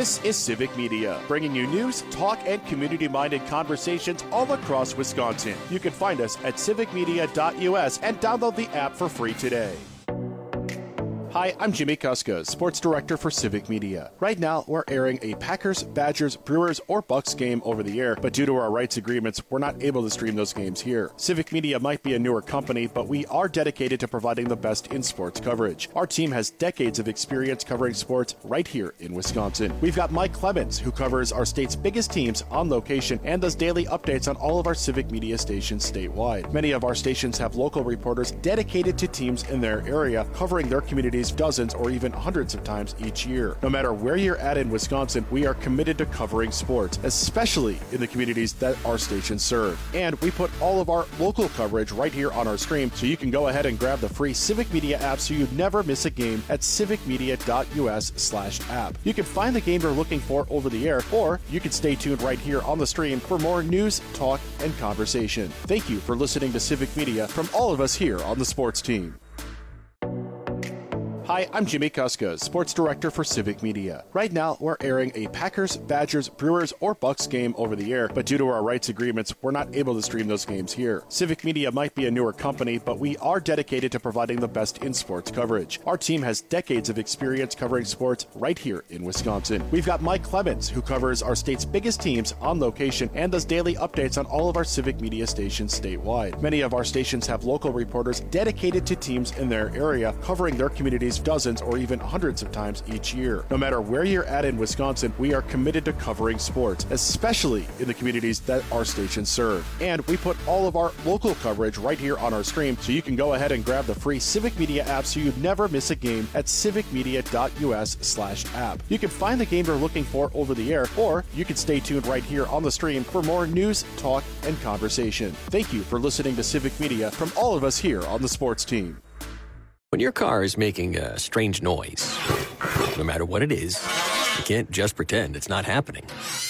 This is Civic Media, bringing you news, talk, and community-minded conversations all across Wisconsin. You can find us at civicmedia.us and download the app for free today. Hi, I'm Jimmy Kuska, Sports Director for Civic Media. Right now, we're airing a Packers, Badgers, Brewers, or Bucks game over the air, but due to our rights agreements, we're not able to stream those games here. Civic Media might be a newer company, but we are dedicated to providing the best in sports coverage. Our team has decades of experience covering sports right here in Wisconsin. We've got Mike Clemens, who covers our state's biggest teams on location and does daily updates on all of our Civic Media stations statewide. Many of our stations have local reporters dedicated to teams in their area, covering their communities dozens or even hundreds of times each year. No matter where you're at in Wisconsin, we are committed to covering sports, especially in the communities that our stations serve. And we put all of our local coverage right here on our stream, so you can go ahead and grab the free Civic Media app so you never miss a game at civicmedia.us/app. You can find the game you're looking for over the air, or you can stay tuned right here on the stream for more news, talk, and conversation. Thank you for listening to Civic Media from all of us here on the sports team. Hi, I'm Jimmy Kuska, Sports Director for Civic Media. Right now, we're airing a Packers, Badgers, Brewers, or Bucks game over the air, but due to our rights agreements, we're not able to stream those games here. Civic Media might be a newer company, but we are dedicated to providing the best in sports coverage. Our team has decades of experience covering sports right here in Wisconsin. We've got Mike Clemens, who covers our state's biggest teams on location and does daily updates on all of our Civic Media stations statewide. Many of our stations have local reporters dedicated to teams in their area, covering their communities dozens or even hundreds of times each year. No matter where you're at in Wisconsin, we are committed to covering sports, especially in the communities that our stations serve. And we put all of our local coverage right here on our stream, so you can go ahead and grab the free Civic Media app so you never miss a game at civicmedia.us/app. You can find the game you're looking for over the air, or you can stay tuned right here on the stream for more news, talk, and conversation. Thank you for listening to Civic Media from all of us here on the sports team. When your car is making a strange noise, no matter what it is, you can't just pretend it's not happening.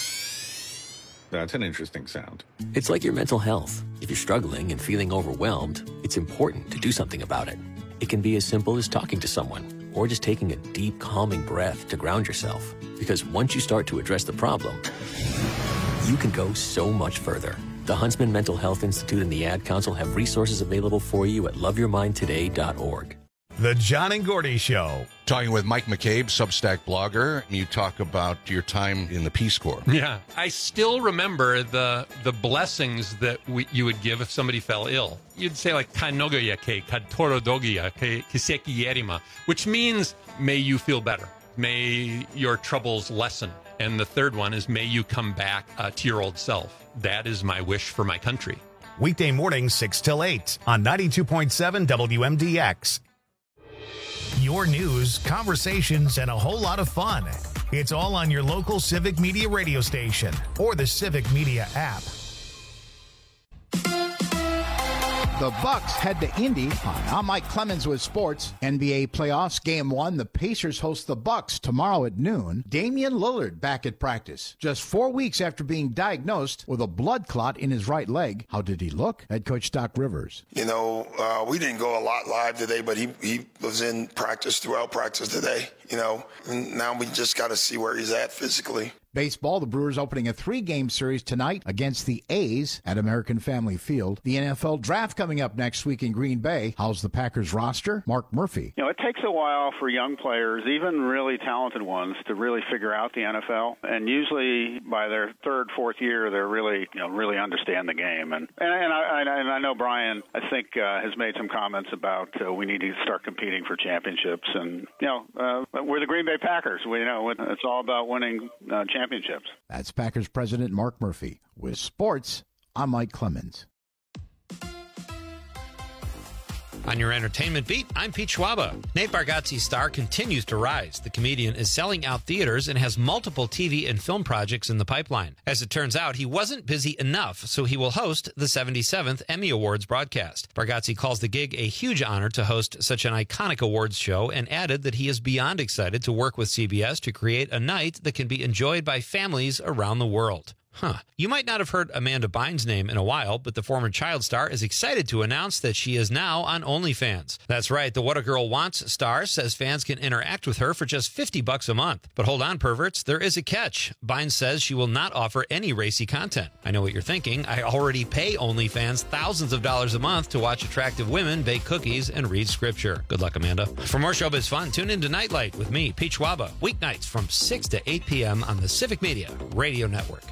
That's an interesting sound. It's like your mental health. If you're struggling and feeling overwhelmed, it's important to do something about it. It can be as simple as talking to someone, or just taking a deep, calming breath to ground yourself. Because once you start to address the problem, you can go so much further. The Huntsman Mental Health Institute and the Ad Council have resources available for you at loveyourmindtoday.org. The John and Gordy Show. Talking with Mike McCabe, Substack blogger. You talk about your time in the Peace Corps. Yeah. I still remember the blessings that you would give if somebody fell ill. You'd say like, Kanogoya ke, Katorodogia ke Kiseki Yerima, which means, may you feel better. May your troubles lessen. And the third one is, may you come back to your old self. That is my wish for my country. Weekday mornings 6 till 8 on 92.7 WMDX. Your news, conversations, and a whole lot of fun. It's all on your local Civic Media radio station or the Civic Media app. The Bucks head to Indy. Hi, I'm Mike Clemens with sports. NBA playoffs, Game 1. The Pacers host the Bucks tomorrow at noon. Damian Lillard back at practice. Just 4 weeks after being diagnosed with a blood clot in his right leg. How did he look? Head coach Doc Rivers. You know, we didn't go a lot live today, but he was in practice throughout practice today. You know, and now we just got to see where he's at physically. Baseball, the Brewers opening a 3-game series tonight against the A's at American Family Field. The NFL draft coming up next week in Green Bay. How's the Packers roster? Mark Murphy. You know, it takes a while for young players, even really talented ones, to really figure out the NFL. And usually by their third, fourth year, they're really understand the game. And I know Brian, I think, has made some comments about we need to start competing for championships. And, we're the Green Bay Packers. We know it's all about winning championships. That's Packers President Mark Murphy. With sports, I'm Mike Clemens. On your entertainment beat, I'm Pete Schwaba. Nate Bargatze's star continues to rise. The comedian is selling out theaters and has multiple TV and film projects in the pipeline. As it turns out, he wasn't busy enough, so he will host the 77th Emmy Awards broadcast. Bargatze calls the gig a huge honor to host such an iconic awards show and added that he is beyond excited to work with CBS to create a night that can be enjoyed by families around the world. Huh. You might not have heard Amanda Bynes' name in a while, but the former child star is excited to announce that she is now on OnlyFans. That's right. The What a Girl Wants star says fans can interact with her for just $50 a month. But hold on, perverts, there is a catch. Bynes says she will not offer any racy content. I know what you're thinking. I already pay OnlyFans thousands of dollars a month to watch attractive women bake cookies and read scripture. Good luck, Amanda. For more showbiz fun, tune in to Nightlight with me, Pete Schwaba, weeknights from 6 to 8 p.m. on the Civic Media Radio Network.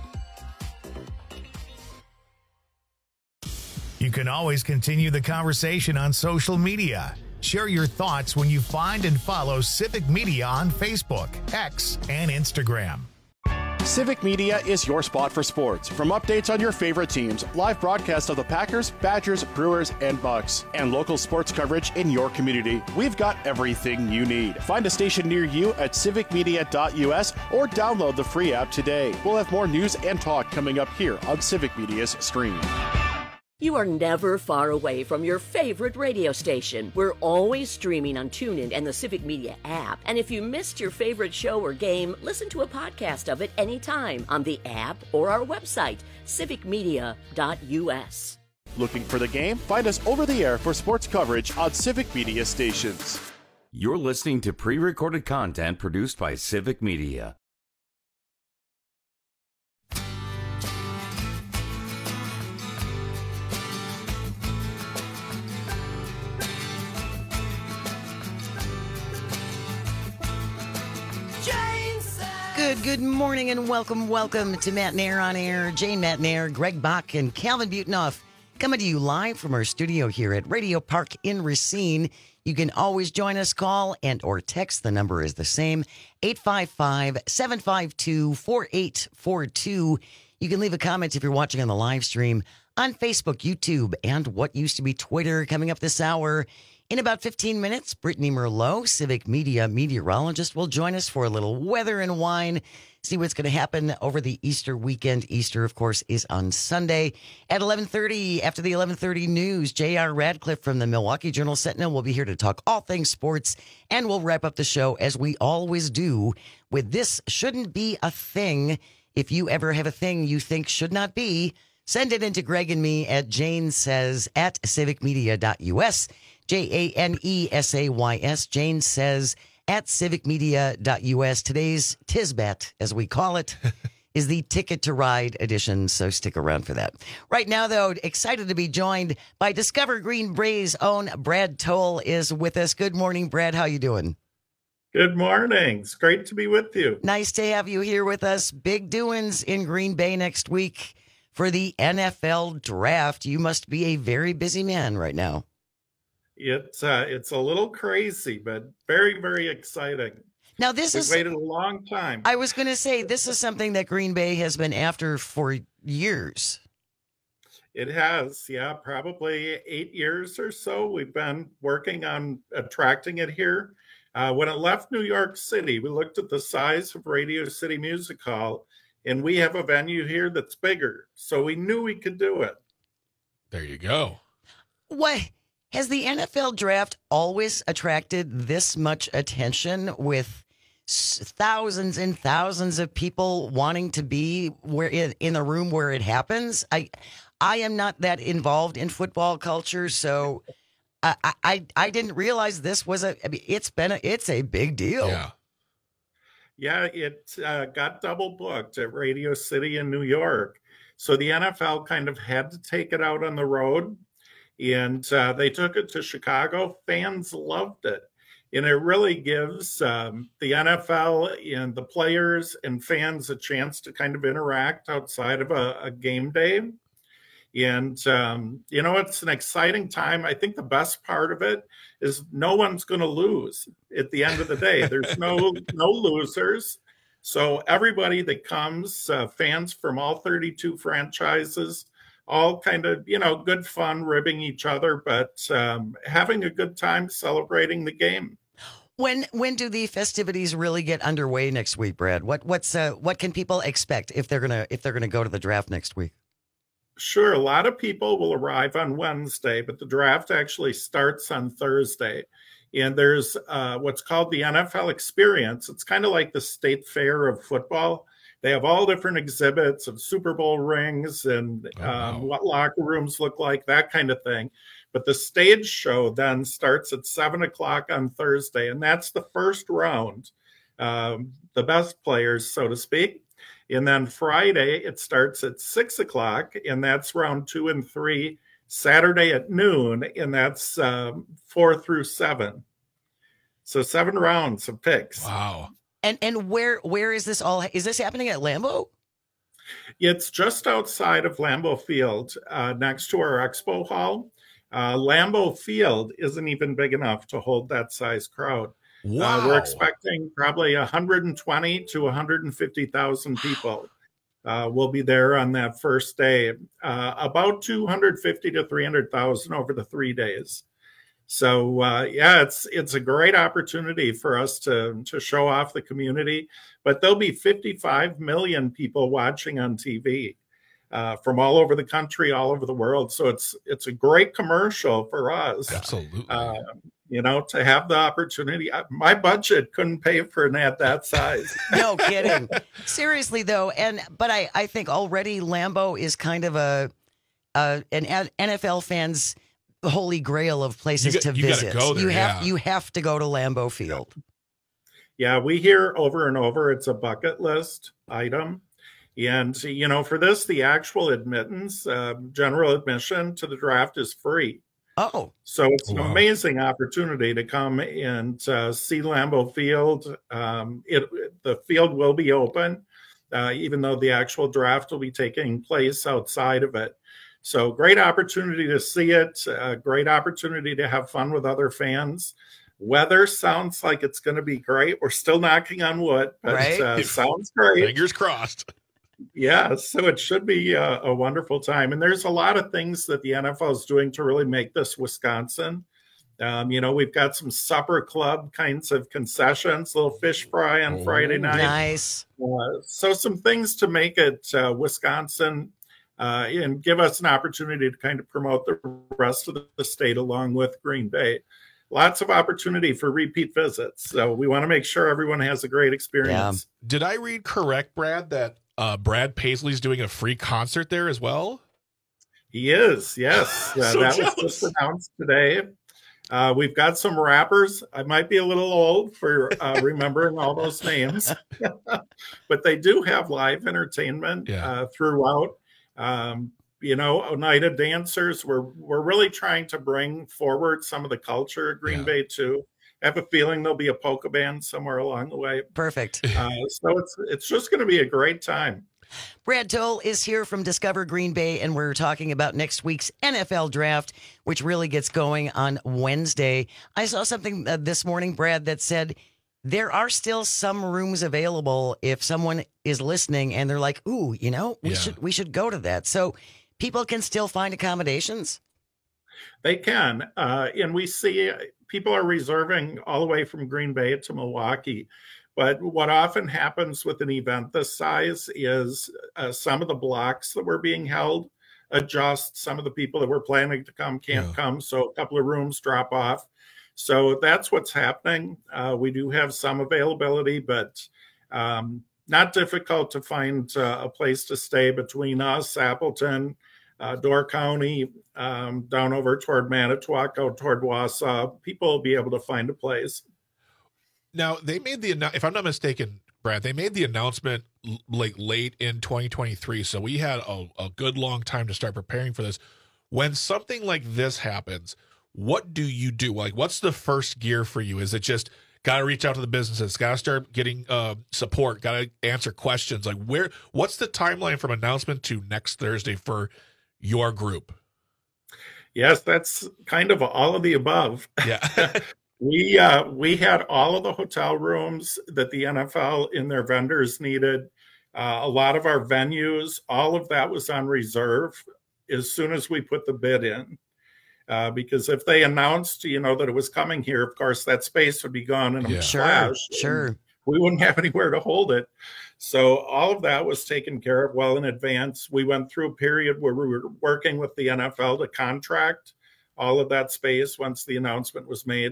You can always continue the conversation on social media. Share your thoughts when you find and follow Civic Media on Facebook, X, and Instagram. Civic Media is your spot for sports. From updates on your favorite teams, live broadcasts of the Packers, Badgers, Brewers, and Bucks, and local sports coverage in your community, we've got everything you need. Find a station near you at civicmedia.us or download the free app today. We'll have more news and talk coming up here on Civic Media's stream. You are never far away from your favorite radio station. We're always streaming on TuneIn and the Civic Media app. And if you missed your favorite show or game, listen to a podcast of it anytime on the app or our website, civicmedia.us. Looking for the game? Find us over the air for sports coverage on Civic Media stations. You're listening to pre-recorded content produced by Civic Media. Good morning and welcome to Matt Nair on Air. Jane Matt Nair, Greg Bach, and Calvin Butenoff coming to you live from our studio here at Radio Park in Racine. You can always join us, call and or text. The number is the same, 855-752-4842. You can leave a comment if you're watching on the live stream on Facebook, YouTube, and what used to be Twitter. Coming up this hour, in about 15 minutes, Brittany Merlot, Civic Media meteorologist, will join us for a little weather and wine, see what's going to happen over the Easter weekend. Easter, of course, is on Sunday. At 11:30, after the 11:30 news, J.R. Radcliffe from the Milwaukee Journal-Sentinel will be here to talk all things sports, and we'll wrap up the show, as we always do, with This Shouldn't Be a Thing. If you ever have a thing you think should not be, send it into Greg and me at janesays@civicmedia.us. JANESAYS. Jane says at civicmedia.us. Today's Tisbat, as we call it, is the Ticket to Ride edition, so stick around for that. Right now, though, excited to be joined by Discover Green Bay's own Brad Toll is with us. Good morning, Brad. How you doing? Good morning. It's great to be with you. Nice to have you here with us. Big doings in Green Bay next week for the NFL Draft. You must be a very busy man right now. It's a little crazy, but very, very exciting. Now, We've waited a long time. I was going to say, this is something that Green Bay has been after for years. It has, yeah, probably 8 years or so. We've been working on attracting it here. When it left New York City, we looked at the size of Radio City Music Hall, and we have a venue here that's bigger. So we knew we could do it. There you go. What? Has the NFL Draft always attracted this much attention, with thousands and thousands of people wanting to be where in the room where it happens? I am not that involved in football culture, so I didn't realize this was it's a big deal. Yeah, it got double booked at Radio City in New York, so the NFL kind of had to take it out on the road. And they took it to Chicago. Fans loved it. And it really gives the NFL and the players and fans a chance to kind of interact outside of a game day. And, it's an exciting time. I think the best part of it is no one's going to lose at the end of the day. There's no losers. So everybody that comes, fans from all 32 franchises, all kind of, good fun, ribbing each other, but having a good time celebrating the game. When do the festivities really get underway next week, Brad? What can people expect if they're gonna go to the draft next week? Sure, a lot of people will arrive on Wednesday, but the draft actually starts on Thursday. And there's what's called the NFL Experience. It's kind of like the state fair of football, They have all different exhibits of Super Bowl rings and what locker rooms look like, that kind of thing. But the stage show then starts at 7 o'clock on Thursday, and that's the first round, the best players, so to speak. And then Friday, it starts at 6 o'clock, and that's round 2 and 3. Saturday at noon, and that's 4 through 7. So 7 rounds of picks. Wow. And where is this all? Is this happening at Lambeau? It's just outside of Lambeau Field, next to our expo hall. Lambeau Field isn't even big enough to hold that size crowd. Wow. We're expecting probably 120 to 150,000 people will be there on that first day. About 250 to 300,000 over the 3 days. So it's a great opportunity for us to show off the community. But there'll be 55 million people watching on TV from all over the country, all over the world. So it's a great commercial for us. Absolutely. To have the opportunity. My budget couldn't pay for an ad that size. No kidding. Seriously though, but I think already Lambeau is kind of an NFL fans' holy grail of places to visit. You gotta go there, you have to go to Lambeau Field. Yeah, we hear over and over it's a bucket list item. And, for this, the actual admittance, general admission to the draft is free. Oh. So it's an amazing opportunity to come and see Lambeau Field. The field will be open, even though the actual draft will be taking place outside of it. So great opportunity to see it, great opportunity to have fun with other fans. Weather sounds like it's going to be great. We're still knocking on wood, but right? Sounds great. Fingers crossed. Yeah, so it should be a wonderful time. And there's a lot of things that the NFL is doing to really make this Wisconsin. We've got some supper club kinds of concessions, little fish fry on Friday night. Nice. So some things to make it Wisconsin and give us an opportunity to kind of promote the rest of the state along with Green Bay. Lots of opportunity for repeat visits. So we want to make sure everyone has a great experience. Yeah. Did I read correct, Brad, that Brad Paisley's doing a free concert there as well? He is, yes. Was just announced today. We've got some rappers. I might be a little old for remembering all those names, but they do have live entertainment throughout. Oneida dancers. We're really trying to bring forward some of the culture of Green Bay too. I have a feeling there'll be a polka band somewhere along the way. Perfect. So it's just going to be a great time. Brad Toll is here from Discover Green Bay, and we're talking about next week's NFL draft, which really gets going on Wednesday. I saw something this morning, Brad, that said there are still some rooms available if someone is listening and they're like, ooh, we should go to that. So people can still find accommodations? They can. And we see people are reserving all the way from Green Bay to Milwaukee. But what often happens with an event this size is some of the blocks that were being held adjust. Some of the people that were planning to come can't come. So a couple of rooms drop off. So that's what's happening. We do have some availability, but not difficult to find a place to stay between us, Appleton, Door County, down over toward Manitowoc, out toward Wausau. People will be able to find a place. Now, they made if I'm not mistaken, Brad, they made the announcement like late in 2023. So we had a good long time to start preparing for this. When something like this happens, what do you do? Like, what's the first gear for you? Is it just got to reach out to the businesses, got to start getting support, got to answer questions? Like, what's the timeline from announcement to next Thursday for your group? Yes, that's kind of all of the above. Yeah. We had all of the hotel rooms that the NFL and their vendors needed. A lot of our venues, all of that was on reserve as soon as we put the bid in. Because if they announced, that it was coming here, of course, that space would be gone in a flash. Sure. We wouldn't have anywhere to hold it. So all of that was taken care of well in advance. We went through a period where we were working with the NFL to contract all of that space once the announcement was made.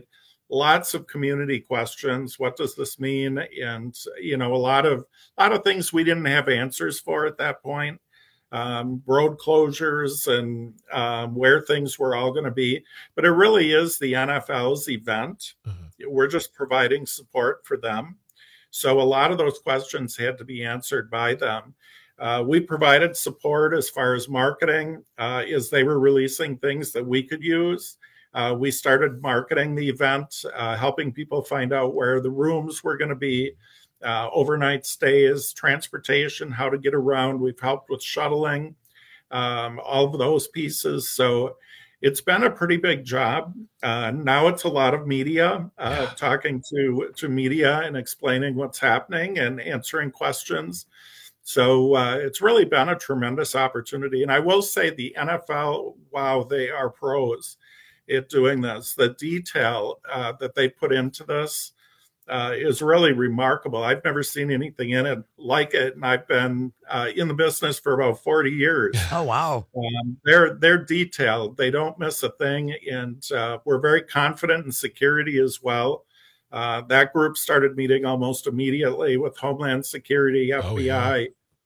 lots of community questions. What does this mean? And, a lot of things we didn't have answers for at that point. Road closures and where things were all going to be. But it really is the NFL's event. Mm-hmm. We're just providing support for them. So a lot of those questions had to be answered by them. We provided support as far as marketing, as they were releasing things that we could use. We started marketing the event, helping people find out where the rooms were going to be, overnight stays, transportation, how to get around. We've helped with shuttling, all of those pieces. So it's been a pretty big job. Now it's a lot of media, talking to media and explaining what's happening and answering questions. So it's really been a tremendous opportunity. And I will say the NFL, wow, they are pros at doing this. The detail that they put into this is really remarkable. I've never seen anything in it like it, and I've been in the business for about 40 years. Oh, wow. They're detailed. They don't miss a thing, and we're very confident in security as well. That group started meeting almost immediately with Homeland Security, FBI,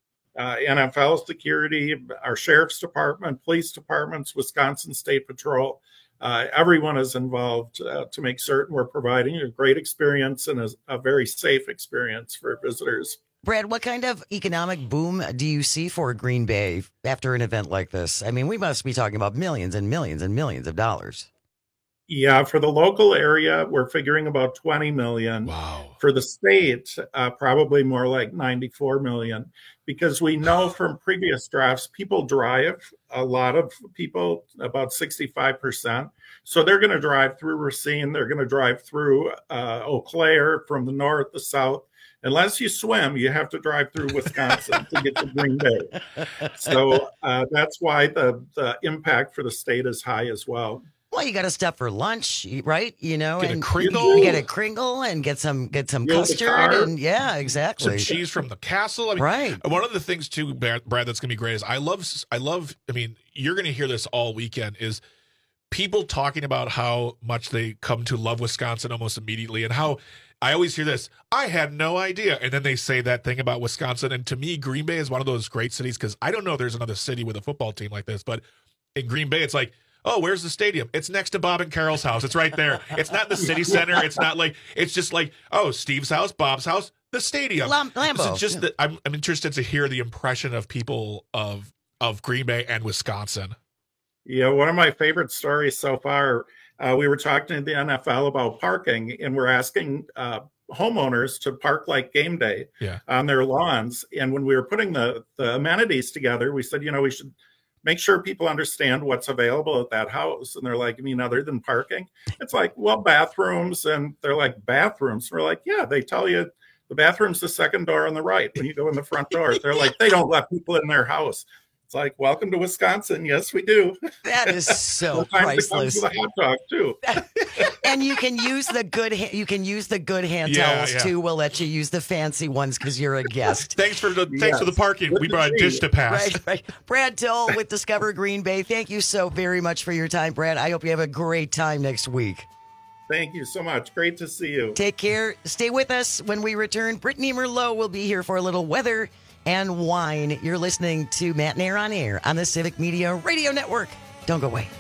NFL security, our sheriff's department, police departments, Wisconsin State Patrol. Everyone is involved to make certain we're providing a great experience and a very safe experience for visitors. Brad, what kind of economic boom do you see for Green Bay after an event like this? I mean, we must be talking about millions and millions and millions of dollars. Yeah, for the local area, we're figuring about $20 million. Wow. For the state, probably more like $94 million, because we know from previous drafts, people drive, a lot of people, about 65%. So they're going to drive through Racine. They're going to drive through Eau Claire from the north, the south. Unless you swim, you have to drive through Wisconsin to get to Green Bay. So that's why the impact for the state is high as well. Well, you got to stop for lunch, right? Get and a Kringle. You get a Kringle and get some custard, and yeah, exactly. Some cheese from the castle. I mean, right. One of the things too, Brad, that's going to be great is I love. I mean, you're going to hear this all weekend. Is people talking about how much they come to love Wisconsin almost immediately, and how I always hear this. I had no idea, and then they say that thing about Wisconsin. And to me, Green Bay is one of those great cities because I don't know if there's another city with a football team like this, but in Green Bay, it's like, oh, where's the stadium? It's next to Bob and Carol's house. It's right there. It's not in the city center. It's not like, it's just like, oh, Steve's house, Bob's house, the stadium. Lambeau. It's just that I'm interested to hear the impression of people of Green Bay and Wisconsin. Yeah, one of my favorite stories so far, we were talking to the NFL about parking, and we're asking homeowners to park like game day on their lawns. And when we were putting the amenities together, we said, we should make sure people understand what's available at that house. And they're like, you mean other than parking? It's like, well, bathrooms. And they're like, bathrooms? We're like, yeah, they tell you the bathroom's the second door on the right when you go in the front door. They're like, they don't let people in their house. It's like, welcome to Wisconsin. Yes, we do. That is so priceless. With a hot dog too. And you can use the good hand towels too. We'll let you use the fancy ones because you're a guest. Thanks for the parking. We brought a dish to pass. Right. Brad Dill with Discover Green Bay. Thank you so very much for your time, Brad. I hope you have a great time next week. Thank you so much. Great to see you. Take care. Stay with us when we return. Brittany Merlot will be here for a little weather and wine. You're listening to Matt Nair on Air on the Civic Media Radio Network. Don't go away.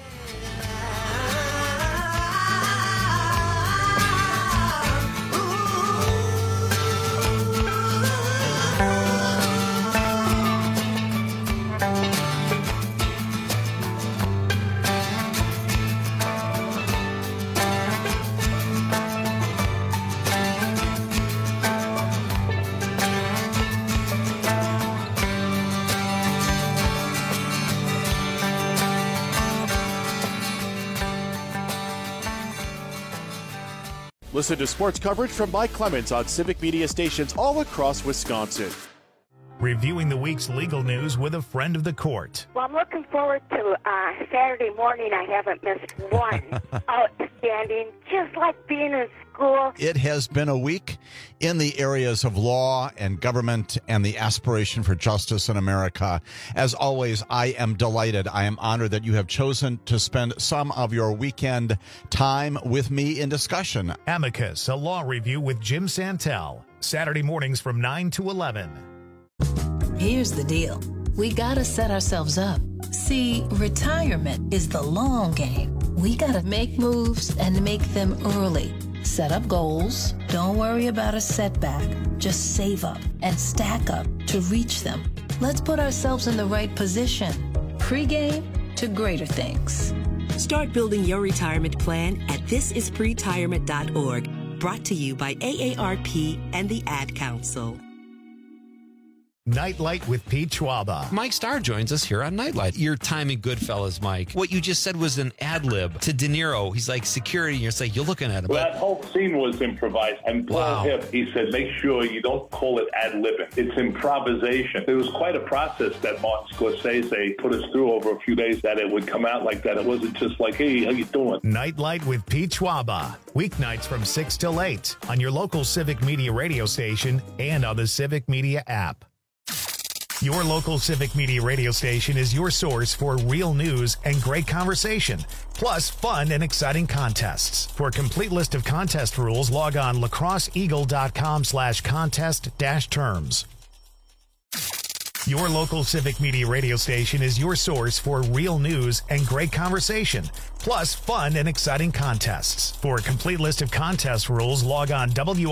Listen to sports coverage from Mike Clemens on Civic Media stations all across Wisconsin. reviewing the week's legal news with a friend of the court. Well, I'm looking forward to Saturday morning. I haven't missed one. Outstanding, just like being in school. It has been a week in the areas of law and government and the aspiration for justice in America. As always, I am delighted. I am honored that you have chosen to spend some of your weekend time with me in discussion. Amicus, a law review with Jim Santel. Saturday mornings from 9 to 11. Here's the deal. We gotta set ourselves up. See, retirement is the long game. We gotta make moves and make them early. Set up goals. Don't worry about a setback. Just save up and stack up to reach them. Let's put ourselves in the right position. Pre-game to greater things. Start building your retirement plan at thisispretirement.org. Brought to you by AARP and the Ad Council. Nightlight with Pete Schwaba. Mike Starr joins us here on Nightlight. Your timing, Goodfellas, Mike. What you just said was an ad lib to De Niro. He's like security, and you're like, you're looking at him. Well, that whole scene was improvised. And Paul Hipp, he said, make sure you don't call it ad libbing. It's improvisation. It was quite a process that Martin Scorsese put us through over a few days, that it would come out like that. It wasn't just like, hey, how you doing? Nightlight with Pete Schwaba. Weeknights from 6 till 8 on your local Civic Media radio station and on the Civic Media app. Your local Civic Media radio station is your source for real news and great conversation, plus fun and exciting contests. For a complete list of contest rules, log on lacrosseeagle.com/contest-terms. Your local Civic Media radio station is your source for real news and great conversation, plus fun and exciting contests. For a complete list of contest rules, log on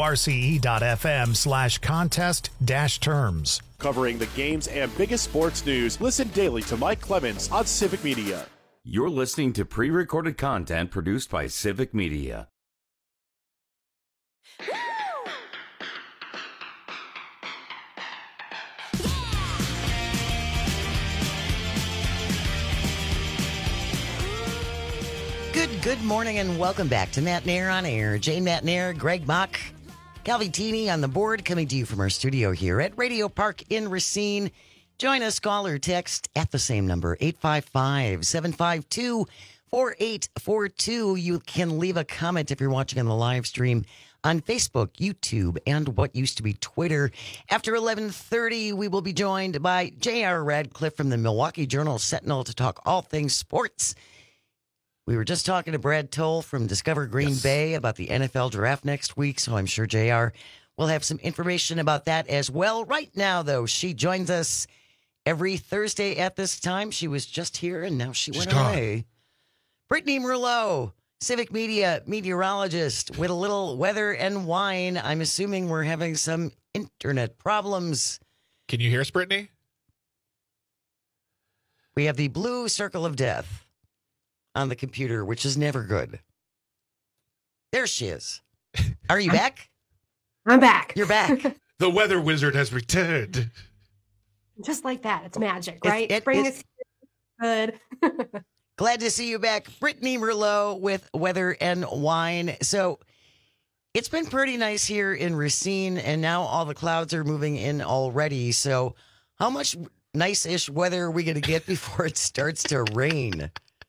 wrce.fm/contest-terms. Covering the games and biggest sports news, listen daily to Mike Clemens on Civic Media. You're listening to pre-recorded content produced by Civic Media. Good morning and welcome back to Matt Nair on Air. Jane Matt Nair, Greg Mock, Calvi on the board, coming to you from our studio here at Radio Park in Racine. Join us, call or text at the same number, 855-752-4842. You can leave a comment if you're watching on the live stream on Facebook, YouTube, and what used to be Twitter. After 11:30, we will be joined by J.R. Radcliffe from the Milwaukee Journal-Sentinel to talk all things sports. We were just talking to Brad Toll from Discover Green Bay about the NFL draft next week, so I'm sure JR will have some information about that as well. Right now, though, she joins us every Thursday at this time. She was just here, and now she's went away. Brittany Merlot, Civic Media meteorologist with a little weather and wine. I'm assuming we're having some internet problems. Can you hear us, Brittany? We have the blue circle of death on the computer, which is never good. There she is. Are you back? I'm back. You're back. The weather wizard has returned. Just like that. It's magic, right? Spring is good. Glad to see you back. Brittany Merlot with Weather and Wine. So it's been pretty nice here in Racine, and now all the clouds are moving in already. So how much nice-ish weather are we going to get before it starts to rain?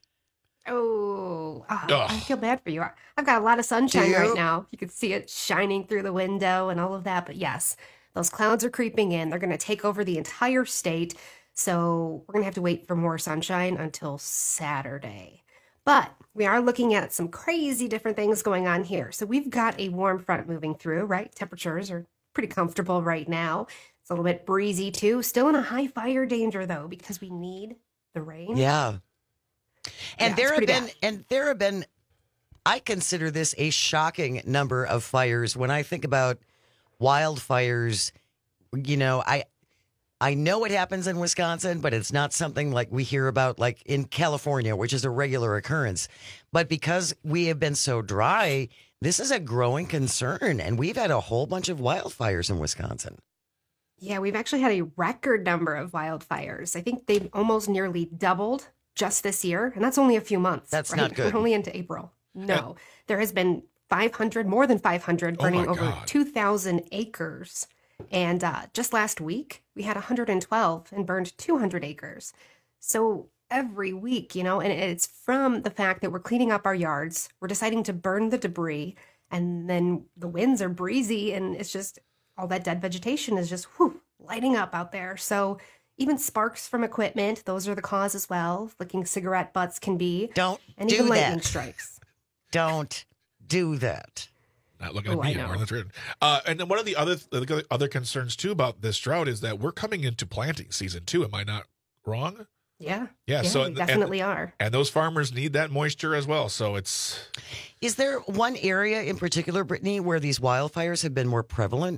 I feel bad for you. I've got a lot of sunshine right now. You can see it shining through the window and all of that. But yes, those clouds are creeping in. They're going to take over the entire state. So we're going to have to wait for more sunshine until Saturday. But we are looking at some crazy different things going on here. So we've got a warm front moving through, right? Temperatures are pretty comfortable right now. It's a little bit breezy too. Still in a high fire danger though, because we need the rain. Yeah. And there have been, I consider this a shocking number of fires. When I think about wildfires, you know, I know what happens in Wisconsin, but it's not something like we hear about like in California, which is a regular occurrence. But because we have been so dry, this is a growing concern. And we've had a whole bunch of wildfires in Wisconsin. Yeah, we've actually had a record number of wildfires. I think they've almost nearly doubled just this year, and that's only a few months. That's not good. We're only into April. No, there has been more than 500 burning over 2,000 acres. And just last week, we had 112 and burned 200 acres. So every week, and it's from the fact that we're cleaning up our yards, we're deciding to burn the debris, and then the winds are breezy, and it's just all that dead vegetation is just lighting up out there. So even sparks from equipment, those are the cause as well. Licking cigarette butts can be. And even lightning strikes. Don't do that. Not looking at me anymore. That's weird. And then one of the other concerns too about this drought is that we're coming into planting season too. Am I not wrong? Yeah. So we definitely are. And those farmers need that moisture as well. So Is there one area in particular, Brittany, where these wildfires have been more prevalent?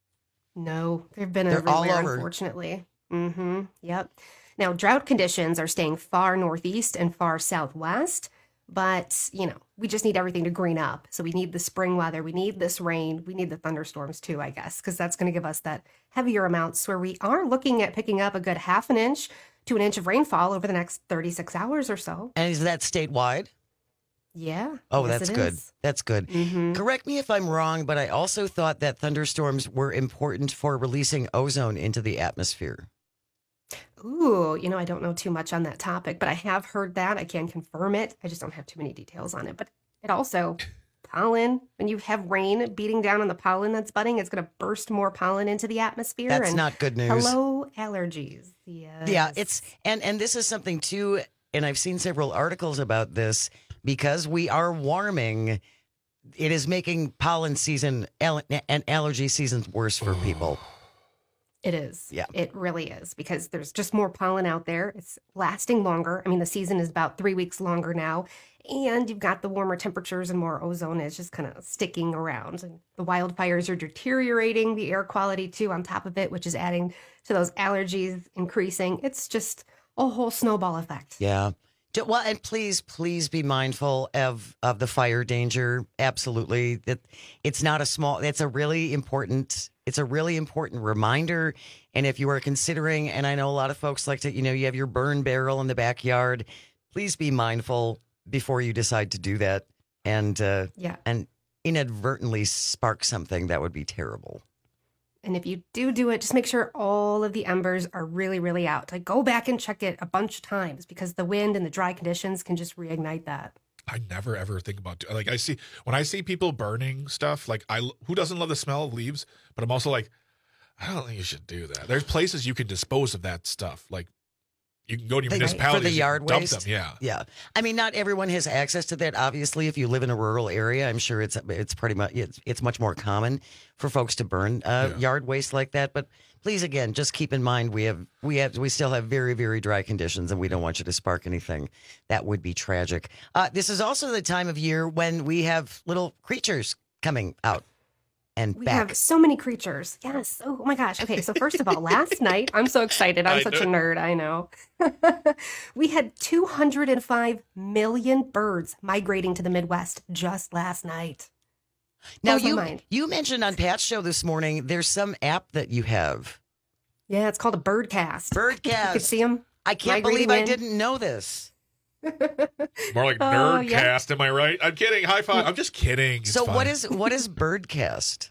No, they've been everywhere, all over. Unfortunately. Mm-hmm. Yep. Now, drought conditions are staying far northeast and far southwest, but, we just need everything to green up. So we need the spring weather. We need this rain. We need the thunderstorms too, I guess, because that's going to give us that heavier amounts where we are looking at picking up a good half an inch to an inch of rainfall over the next 36 hours or so. And is that statewide? Yeah. Oh, yes, that's it good. is. That's good. Mm-hmm. Correct me if I'm wrong, but I also thought that thunderstorms were important for releasing ozone into the atmosphere. Ooh, I don't know too much on that topic, but I have heard that. I can confirm it. I just don't have too many details on it. But it also, pollen, when you have rain beating down on the pollen that's budding, it's going to burst more pollen into the atmosphere. That's not good news. Hello, allergies. Yes. Yeah, it's and this is something too, and I've seen several articles about this, because we are warming. It is making pollen season and allergy seasons worse for people. It is. Yeah. It really is, because there's just more pollen out there. It's lasting longer. I mean, the season is about 3 weeks longer now, and you've got the warmer temperatures and more ozone is just kind of sticking around. And the wildfires are deteriorating the air quality too on top of it, which is adding to those allergies increasing. It's just a whole snowball effect. Yeah. Well, and please be mindful of the fire danger. Absolutely. It's not a small, it's a really important reminder. And if you are considering, and I know a lot of folks like to, you have your burn barrel in the backyard, please be mindful before you decide to do that. And, and inadvertently spark something that would be terrible. And if you do it, just make sure all of the embers are really, really out. Like, go back and check it a bunch of times, because the wind and the dry conditions can just reignite that. I never ever think about when I see people burning stuff, who doesn't love the smell of leaves? But I'm also like, I don't think you should do that. There's places you can dispose of that stuff. Like, you can go to your municipality for the yard dump waste. Them. Yeah. I mean, not everyone has access to that. Obviously, if you live in a rural area, I'm sure it's pretty much it's much more common for folks to burn yard waste like that. But please, again, just keep in mind we still have very, very dry conditions, and we don't want you to spark anything that would be tragic. This is also the time of year when we have little creatures coming out. We have so many creatures. Yes. Oh my gosh. Okay. So first of all, last night, I'm so excited. I'm such a nerd. I know. We had 205 million birds migrating to the Midwest just last night. Now, you mentioned on Pat's show this morning, there's some app that you have. Yeah, it's called a Birdcast. Birdcast. You can see them. I can't believe I didn't know this. More like Nerdcast, am I right? I'm kidding. High five. I'm just kidding. It's so fine. what is Birdcast?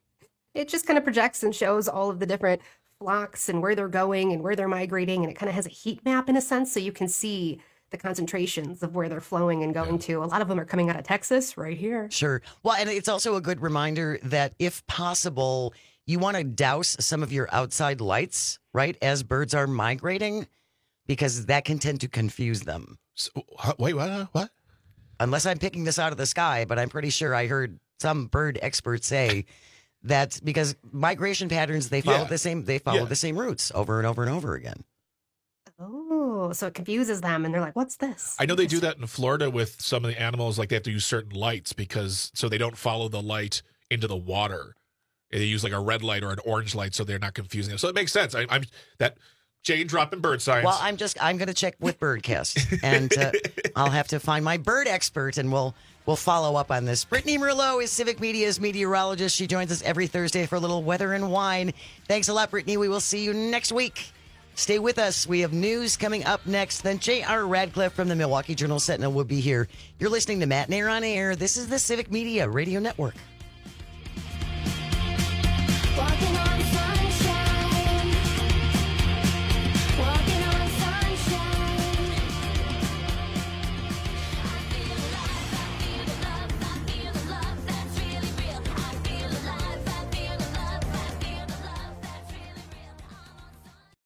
It just kind of projects and shows all of the different flocks and where they're going and where they're migrating, and it kind of has a heat map in a sense, so you can see the concentrations of where they're flowing and going to. A lot of them are coming out of Texas right here. Sure. Well, and it's also a good reminder that if possible, you want to douse some of your outside lights, right, as birds are migrating, because that can tend to confuse them. So, wait, what? Unless I'm picking this out of the sky, but I'm pretty sure I heard some bird experts say that because migration patterns, they follow the same routes over and over and over again. Oh, so it confuses them, and they're like, "What's this?" I know they do that in Florida with some of the animals. Like, they have to use certain lights so they don't follow the light into the water. They use like a red light or an orange light, so they're not confusing them. So it makes sense. I'm that. Jane dropping bird science. Well, I'm going to check with Birdcast, and I'll have to find my bird expert, and we'll follow up on this. Brittany Merlot is Civic Media's meteorologist. She joins us every Thursday for a little weather and wine. Thanks a lot, Brittany. We will see you next week. Stay with us. We have news coming up next. Then J.R. Radcliffe from the Milwaukee Journal-Sentinel will be here. You're listening to Matt Nair on Air. This is the Civic Media Radio Network. Walking on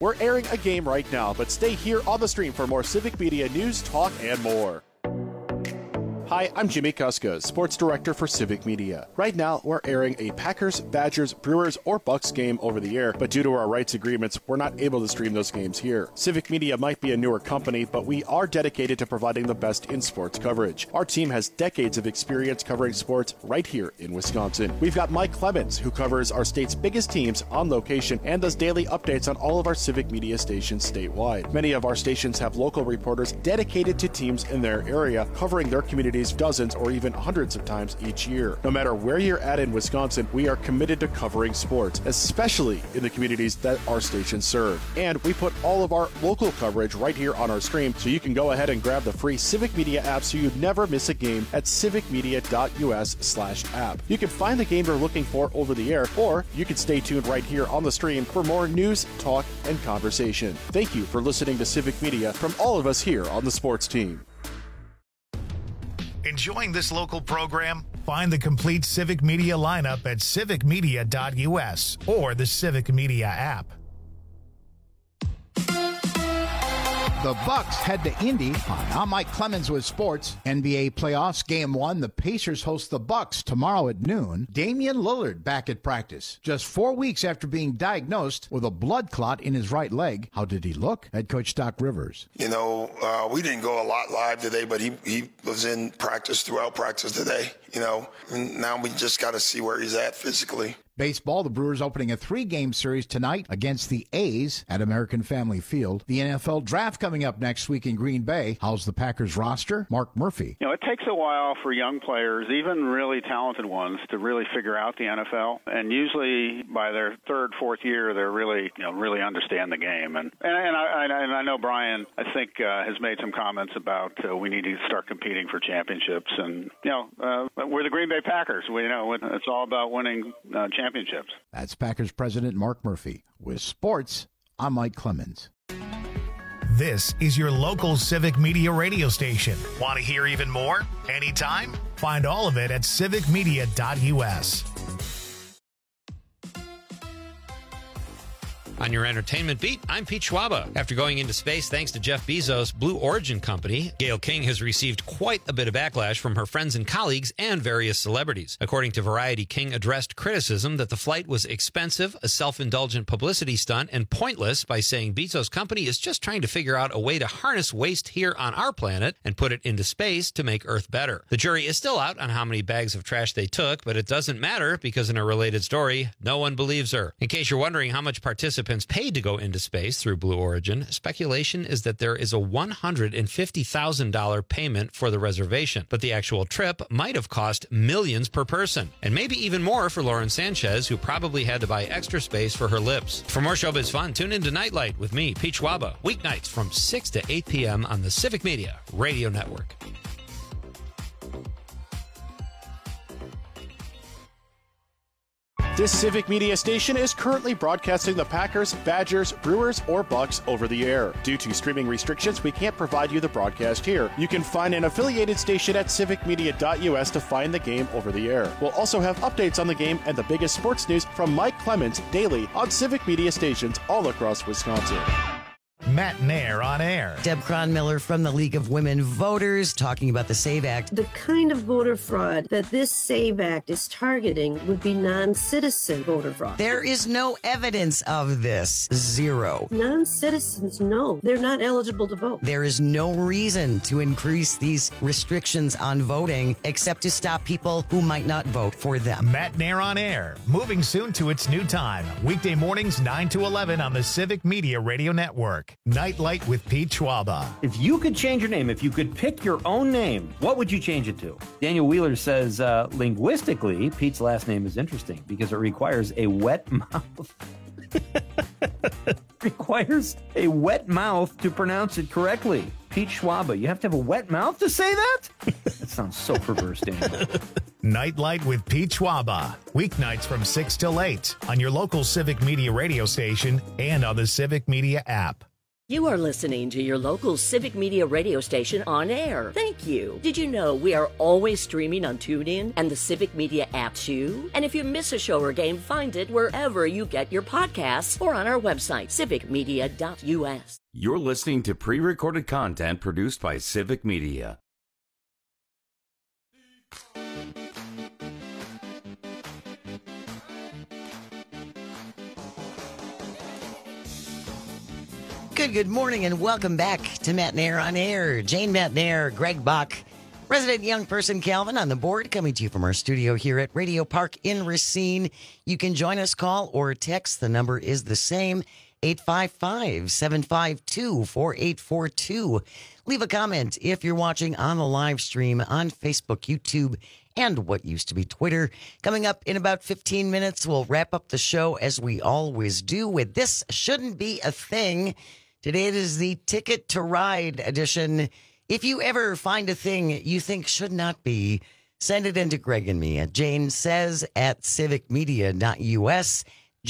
We're airing a game right now, but stay here on the stream for more Civic Media news, talk, and more. Hi, I'm Jimmy Kuska, Sports Director for Civic Media. Right now, we're airing a Packers, Badgers, Brewers, or Bucks game over the air, but due to our rights agreements, we're not able to stream those games here. Civic Media might be a newer company, but we are dedicated to providing the best in sports coverage. Our team has decades of experience covering sports right here in Wisconsin. We've got Mike Clemens, who covers our state's biggest teams on location and does daily updates on all of our Civic Media stations statewide. Many of our stations have local reporters dedicated to teams in their area, covering their communities dozens or even hundreds of times each year. No matter where you're at in Wisconsin, we are committed to covering sports, especially in the communities that our stations serve. And we put all of our local coverage right here on our stream, so you can go ahead and grab the free Civic Media app so you never miss a game at civicmedia.us/app. You can find the game you're looking for over the air, or you can stay tuned right here on the stream for more news, talk, and conversation. Thank you for listening to Civic Media from all of us here on the sports team. Enjoying this local program? Find the complete Civic Media lineup at civicmedia.us or the Civic Media app. The Bucks head to Indy. Hi, I'm Mike Clemens with sports. NBA playoffs, Game 1. The Pacers host the Bucks tomorrow at noon. Damian Lillard back at practice. Just 4 weeks after being diagnosed with a blood clot in his right leg. How did he look? Head coach Doc Rivers. You know, we didn't go a lot live today, but he was in practice throughout practice today. You know, and now we just got to see where he's at physically. Baseball, the Brewers opening a 3-game series tonight against the A's at American Family Field. The NFL draft coming up next week in Green Bay. How's the Packers roster? Mark Murphy. You know, it takes a while for young players, even really talented ones, to really figure out the NFL. And usually by their third, fourth year, they're really understand the game. And I know Brian, I think, has made some comments about we need to start competing for championships. And, we're the Green Bay Packers. We know it's all about winning championships. That's Packers President Mark Murphy. With sports, I'm Mike Clemens. This is your local Civic Media radio station. Want to hear even more? Anytime? Find all of it at civicmedia.us. On your entertainment beat, I'm Pete Schwaba. After going into space thanks to Jeff Bezos' Blue Origin company, Gayle King has received quite a bit of backlash from her friends and colleagues and various celebrities. According to Variety, King addressed criticism that the flight was expensive, a self-indulgent publicity stunt, and pointless by saying Bezos' company is just trying to figure out a way to harness waste here on our planet and put it into space to make Earth better. The jury is still out on how many bags of trash they took, but it doesn't matter because in a related story, no one believes her. In case you're wondering how much participants paid to go into space through Blue Origin, speculation is that there is a $150,000 payment for the reservation, but the actual trip might have cost millions per person, and maybe even more for Lauren Sanchez, who probably had to buy extra space for her lips. For more showbiz fun, tune into Nightlight with me, Pete Schwaba, weeknights from 6 to 8 p.m. on the Civic Media Radio Network. This Civic Media station is currently broadcasting the Packers, Badgers, Brewers, or Bucks over the air. Due to streaming restrictions, we can't provide you the broadcast here. You can find an affiliated station at civicmedia.us to find the game over the air. We'll also have updates on the game and the biggest sports news from Mike Clemens daily on Civic Media stations all across Wisconsin. Matt Nair on air. Deb Cronmiller from the League of Women Voters talking about the SAVE Act. The kind of voter fraud that this SAVE Act is targeting would be non-citizen voter fraud. There is no evidence of this. Zero. Non-citizens, no. They're not eligible to vote. There is no reason to increase these restrictions on voting except to stop people who might not vote for them. Matt Nair on air. Moving soon to its new time. Weekday mornings 9 to 11 on the Civic Media Radio Network. Nightlight with Pete Schwaba. If you could change your name, if you could pick your own name, what would you change it to? Daniel Wheeler says, linguistically, Pete's last name is interesting because it requires a wet mouth. Requires a wet mouth to pronounce it correctly. Pete Schwaba, you have to have a wet mouth to say that? That sounds so perverse, Daniel. Nightlight with Pete Schwaba. Weeknights from 6 till 8 on your local Civic Media radio station and on the Civic Media app. You are listening to your local Civic Media radio station on air. Thank you. Did you know we are always streaming on TuneIn and the Civic Media app too? And if you miss a show or game, find it wherever you get your podcasts or on our website, civicmedia.us. You're listening to pre-recorded content produced by Civic Media. Good morning, and welcome back to Matt Nair on Air. Jane Matt Nair, Greg Bach, resident young person Calvin on the board, coming to you from our studio here at Radio Park in Racine. You can join us, call or text. The number is the same, 855-752-4842. Leave a comment if you're watching on the live stream on Facebook, YouTube, and what used to be Twitter. Coming up in about 15 minutes, we'll wrap up the show as we always do with This Shouldn't Be a Thing. Today it is the Ticket to Ride edition. If you ever find a thing you think should not be, send it in to Greg and me at janesays@civicmedia.us,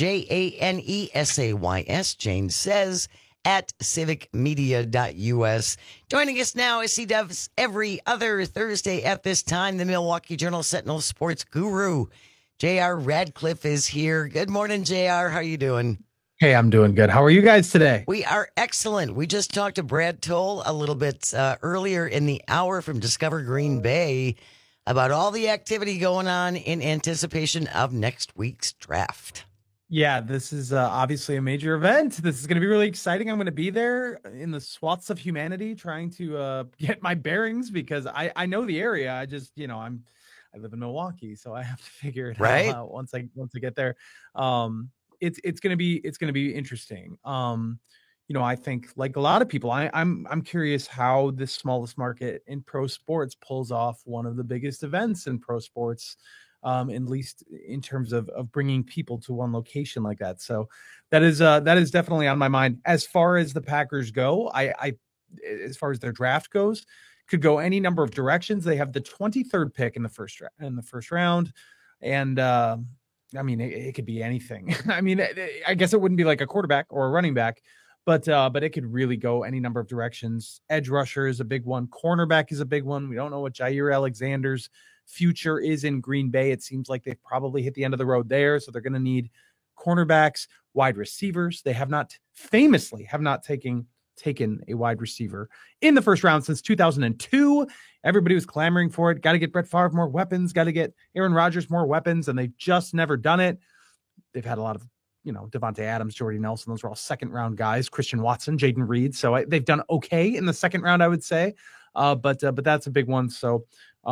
JANESAYS, Jane Says @civicmedia.us. Joining us now, as he does every other Thursday at this time, the Milwaukee Journal Sentinel sports guru, J.R. Radcliffe, is here. Good morning, J.R. How are you doing? Hey, I'm doing good. How are you guys today? We are excellent. We just talked to Brad Toll a little bit earlier in the hour from Discover Green Bay about all the activity going on in anticipation of next week's draft. Yeah, this is obviously a major event. This is going to be really exciting. I'm going to be there in the swaths of humanity trying to get my bearings because I know the area. I just, I live in Milwaukee, so I have to figure it out once I get there. It's going to be interesting. I think like a lot of people, I'm curious how this smallest market in pro sports pulls off one of the biggest events in pro sports, at least in terms of bringing people to one location like that. So that is definitely on my mind. As far as the Packers go, as far as their draft goes, could go any number of directions. They have the 23rd pick in the first round, and it could be anything. I guess it wouldn't be like a quarterback or a running back, but it could really go any number of directions. Edge rusher is a big one. Cornerback is a big one. We don't know what Jair Alexander's future is in Green Bay. It seems like they've probably hit the end of the road there, so they're going to need cornerbacks, wide receivers. They have not taken a wide receiver in the first round since 2002. Everybody was clamoring for it. Got to get Brett Favre more weapons, got to get Aaron Rodgers more weapons, and they've just never done it. They've had a lot of, Devontae Adams, Jordy Nelson. Those were all second round guys. Christian Watson, Jaden Reed. So they've done okay in the second round, I would say. But that's a big one. So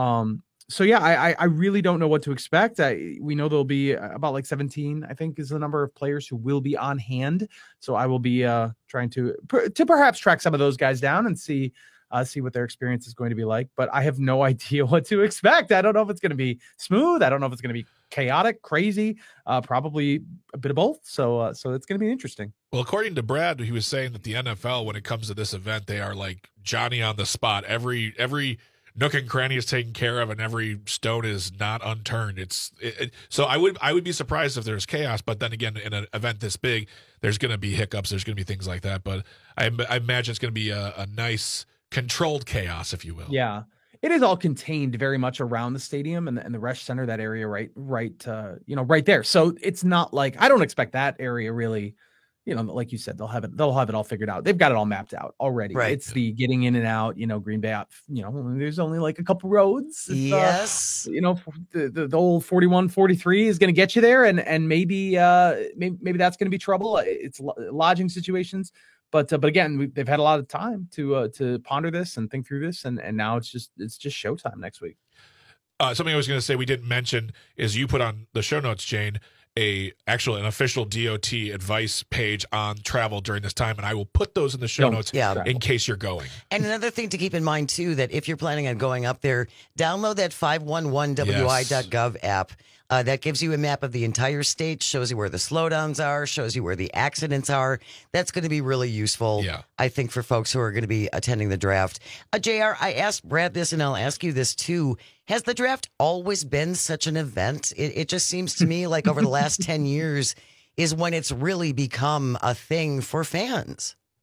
I really don't know what to expect. We know there'll be about like 17, I think, is the number of players who will be on hand. So I will be trying to perhaps track some of those guys down and see what their experience is going to be like. But I have no idea what to expect. I don't know if it's going to be smooth. I don't know if it's going to be chaotic, crazy, probably a bit of both. So it's going to be interesting. Well, according to Brad, he was saying that the NFL, when it comes to this event, they are like Johnny on the spot. Every nook and cranny is taken care of, and every stone is not unturned. So I would be surprised if there's chaos, but then again, in an event this big, there's going to be hiccups. There's going to be things like that. But I imagine it's going to be a nice controlled chaos, if you will. Yeah, it is all contained very much around the stadium and the Resch Center, that area right there. So it's not like, I don't expect that area really. Like you said, they'll have it all figured out. They've got it all mapped out already. Right. It's the getting in and out, Green Bay out, there's only like a couple roads. Yes. The old 41, 43 is going to get you there. And maybe that's going to be trouble. It's lodging situations. But again, they've had a lot of time to ponder this and think through this. And now it's just showtime next week. Something I was going to say we didn't mention is you put on the show notes, Jane, an official DOT advice page on travel during this time, and I will put those in the show notes in case you're going. And another thing to keep in mind too, that if you're planning on going up there, download that 511wi.gov app. That gives you a map of the entire state, shows you where the slowdowns are, shows you where the accidents are. That's going to be really useful, I think, for folks who are going to be attending the draft. JR, I asked Brad this, and I'll ask you this too. Has the draft always been such an event? It just seems to me like over the last 10 years is when it's really become a thing for fans.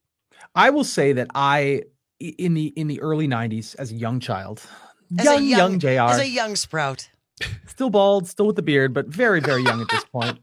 I will say that in the early 90s, as a young child, young JR, as a young sprout, still bald, still with the beard, but very, very young at this point.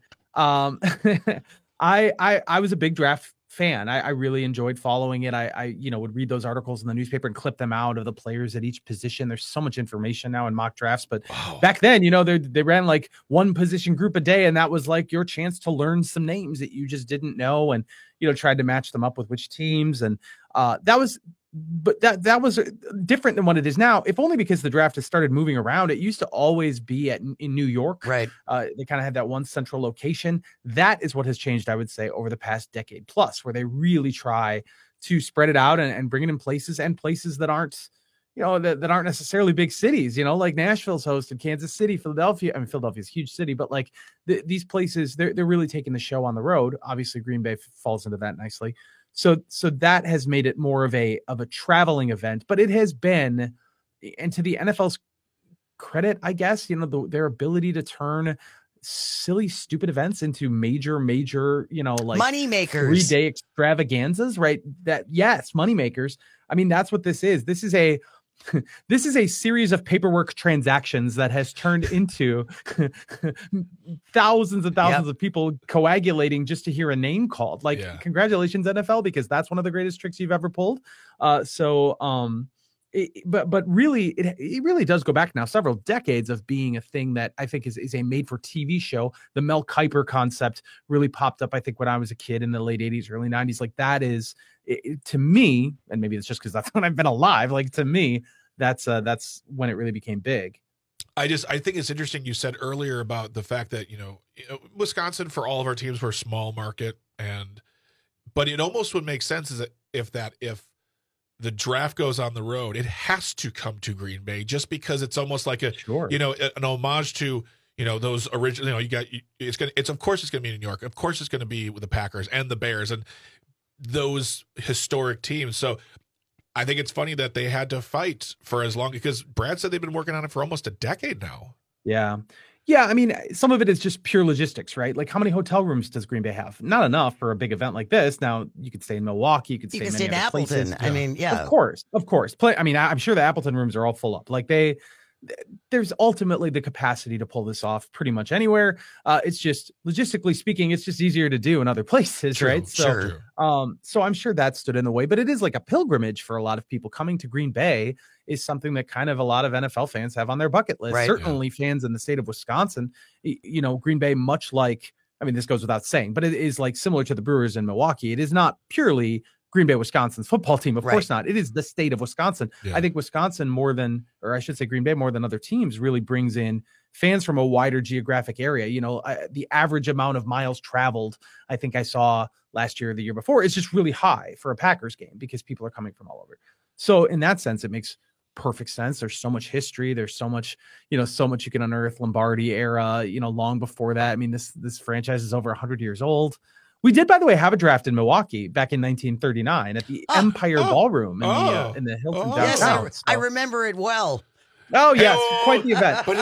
I was a big draft fan. I really enjoyed following it. I would read those articles in the newspaper and clip them out of the players at each position. There's so much information now in mock drafts, but back then, they ran like one position group a day, and that was like your chance to learn some names that you just didn't know, and tried to match them up with which teams, and that was different than what it is now, if only because the draft has started moving around. It used to always be in New York. Right. They kind of had that one central location. That is what has changed, I would say, over the past decade plus, where they really try to spread it out and bring it in places that aren't, that aren't necessarily big cities, like Nashville's hosted, Kansas City, Philadelphia. I mean, Philadelphia's a huge city, but like these places, they're really taking the show on the road. Obviously, Green Bay falls into that nicely. So that has made it more of a traveling event, but it has been, and to the NFL's credit, I guess, their ability to turn silly, stupid events into major, like money makers, 3-day extravaganzas, right? Money makers. I mean, that's what this is. This is a series of paperwork transactions that has turned into thousands and thousands of people coagulating just to hear a name called. Congratulations, NFL, because that's one of the greatest tricks you've ever pulled. But really, it really does go back now several decades of being a thing that I think is a made-for-TV show. The Mel Kiper concept really popped up, I think, when I was a kid in the late 80s, early 90s. Like, that is, to me, and maybe it's just because that's when I've been alive, like, to me, that's when it really became big. I think it's interesting you said earlier about the fact that, Wisconsin, for all of our teams, we're a small market, but it almost would make sense if the draft goes on the road, it has to come to Green Bay, just because it's almost like an homage to, those original, of course it's going to be in New York. Of course it's going to be with the Packers and the Bears and those historic teams. So I think it's funny that they had to fight for as long, because Brad said they've been working on it for almost a decade now. Yeah. Yeah, I mean, some of it is just pure logistics, right? Like, how many hotel rooms does Green Bay have? Not enough for a big event like this. Now, you could stay in Milwaukee, you could stay in Appleton. Places. I mean, yeah. Of course. I mean, I'm sure the Appleton rooms are all full up. Like, there's ultimately the capacity to pull this off pretty much anywhere. It's just, logistically speaking, it's just easier to do in other places, right? So, so I'm sure that stood in the way, but it is like a pilgrimage for a lot of people. Coming to Green Bay is something that kind of a lot of NFL fans have on their bucket list. Right. Certainly fans in the state of Wisconsin, Green Bay, much like, I mean, this goes without saying, but it is like similar to the Brewers in Milwaukee. It is not purely Green Bay, Wisconsin's football team. Of course not. It is the state of Wisconsin. Yeah. I think Wisconsin Green Bay more than other teams really brings in fans from a wider geographic area. The average amount of miles traveled, I think I saw last year or the year before, is just really high for a Packers game because people are coming from all over. So in that sense, it makes perfect sense. There's so much history. There's so much you can unearth. Lombardi era, long before that. I mean, this franchise is over 100 years old. We did, by the way, have a draft in Milwaukee back in 1939 at the Empire Ballroom in the Hilton downtown. Yes, I remember it well. Oh, yes. Quite the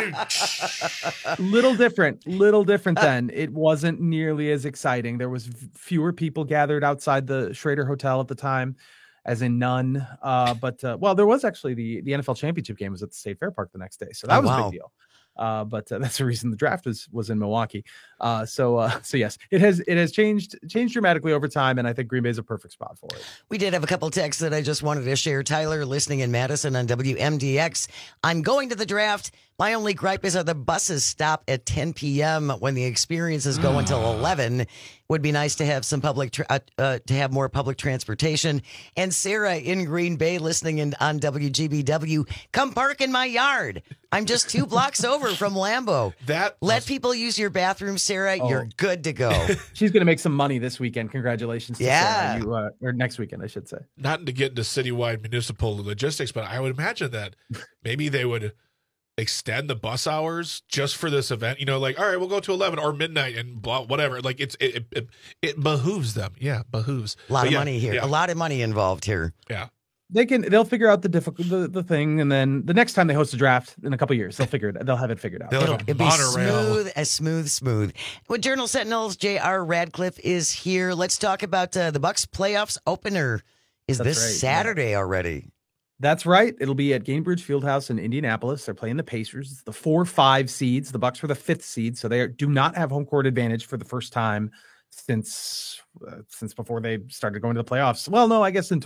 event. Little different then. It wasn't nearly as exciting. There was fewer people gathered outside the Schrader Hotel at the time, as in none. But there was actually the NFL championship game was at the State Fair Park the next day. So that was a big deal. But that's the reason the draft was in Milwaukee. So yes, it has changed dramatically over time, and I think Green Bay is a perfect spot for it. We did have a couple texts that I just wanted to share. Tyler, listening in Madison on WMDX. I'm going to the draft. My only gripe is that the buses stop at 10 p.m. when the experiences go until 11. Would be nice to have some to have more public transportation. And Sarah in Green Bay, listening in on WGBW. Come park in my yard. I'm just 2 blocks over from Lambeau. Let people use your bathroom, Sarah. You're good to go. She's going to make some money this weekend. Congratulations to Sarah. Or next weekend, I should say. Not to get into citywide municipal logistics, but I would imagine that maybe they would extend the bus hours just for this event. All right, we'll go to 11 or midnight and blah, whatever. Like it behooves them. Yeah, behooves. A lot of money here. Yeah. A lot of money involved here. Yeah. They'll figure out the thing, and then the next time they host a draft in a couple years, they'll have it figured out. It'll be smooth. With Journal Sentinels, J.R. Radcliffe is here. Let's talk about the Bucs playoffs opener is That's this right, Saturday already. That's right. It'll be at Gainbridge Fieldhouse in Indianapolis. They're playing the Pacers. It's the 4-5 seeds. The Bucks were the 5th seed, so they do not have home court advantage for the first time since before they started going to the playoffs. Well, no, I guess in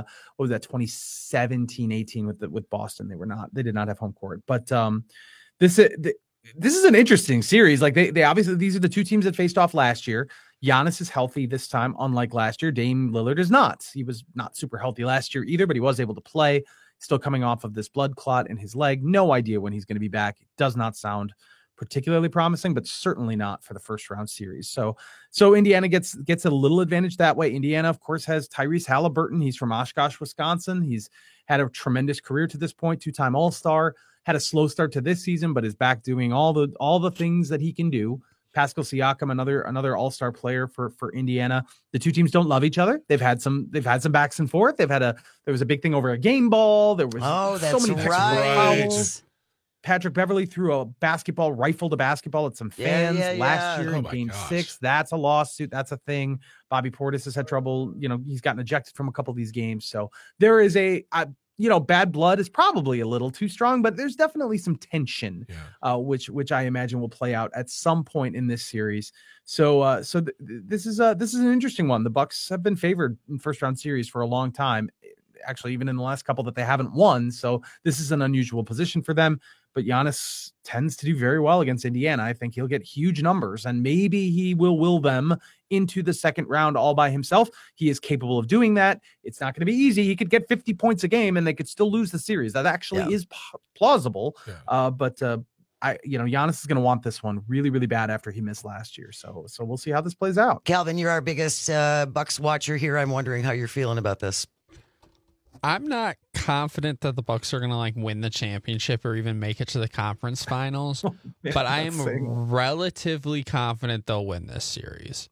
2017-18 with Boston, they did not have home court. But this is an interesting series. Like they obviously, these are the two teams that faced off last year. Giannis is healthy this time, unlike last year. Dame Lillard is not. He was not super healthy last year either, but he was able to play. Still coming off of this blood clot in his leg. No idea when he's going to be back. It does not sound particularly promising, but certainly not for the first round series. So Indiana gets a little advantage that way. Indiana, of course, has Tyrese Halliburton. He's from Oshkosh, Wisconsin. He's had a tremendous career to this point, 2-time All-Star. Had a slow start to this season, but is back doing all the things that he can do. Pascal Siakam, another all-star player for Indiana. The two teams don't love each other. They've had some backs and forth. There was a big thing over a game ball. There was so many fouls. Patrick Beverley threw rifled a basketball at some fans last year in Game 6. That's a lawsuit. That's a thing. Bobby Portis has had trouble. He's gotten ejected from a couple of these games. So there is bad blood is probably a little too strong, but there's definitely some tension, which I imagine will play out at some point in this series. So this is an interesting one. The Bucks have been favored in first round series for a long time, actually, even in the last couple that they haven't won. So this is an unusual position for them. But Giannis tends to do very well against Indiana. I think he'll get huge numbers, and maybe he will them into the second round all by himself. He is capable of doing that. It's not going to be easy. He could get 50 points a game, and they could still lose the series. That actually is plausible. But Giannis is going to want this one really, really bad after he missed last year. So we'll see how this plays out. Calvin, you're our biggest Bucks watcher here. I'm wondering how you're feeling about this. I'm not confident that the Bucks are going to win the championship or even make it to the conference finals, but I am relatively confident they'll win this series.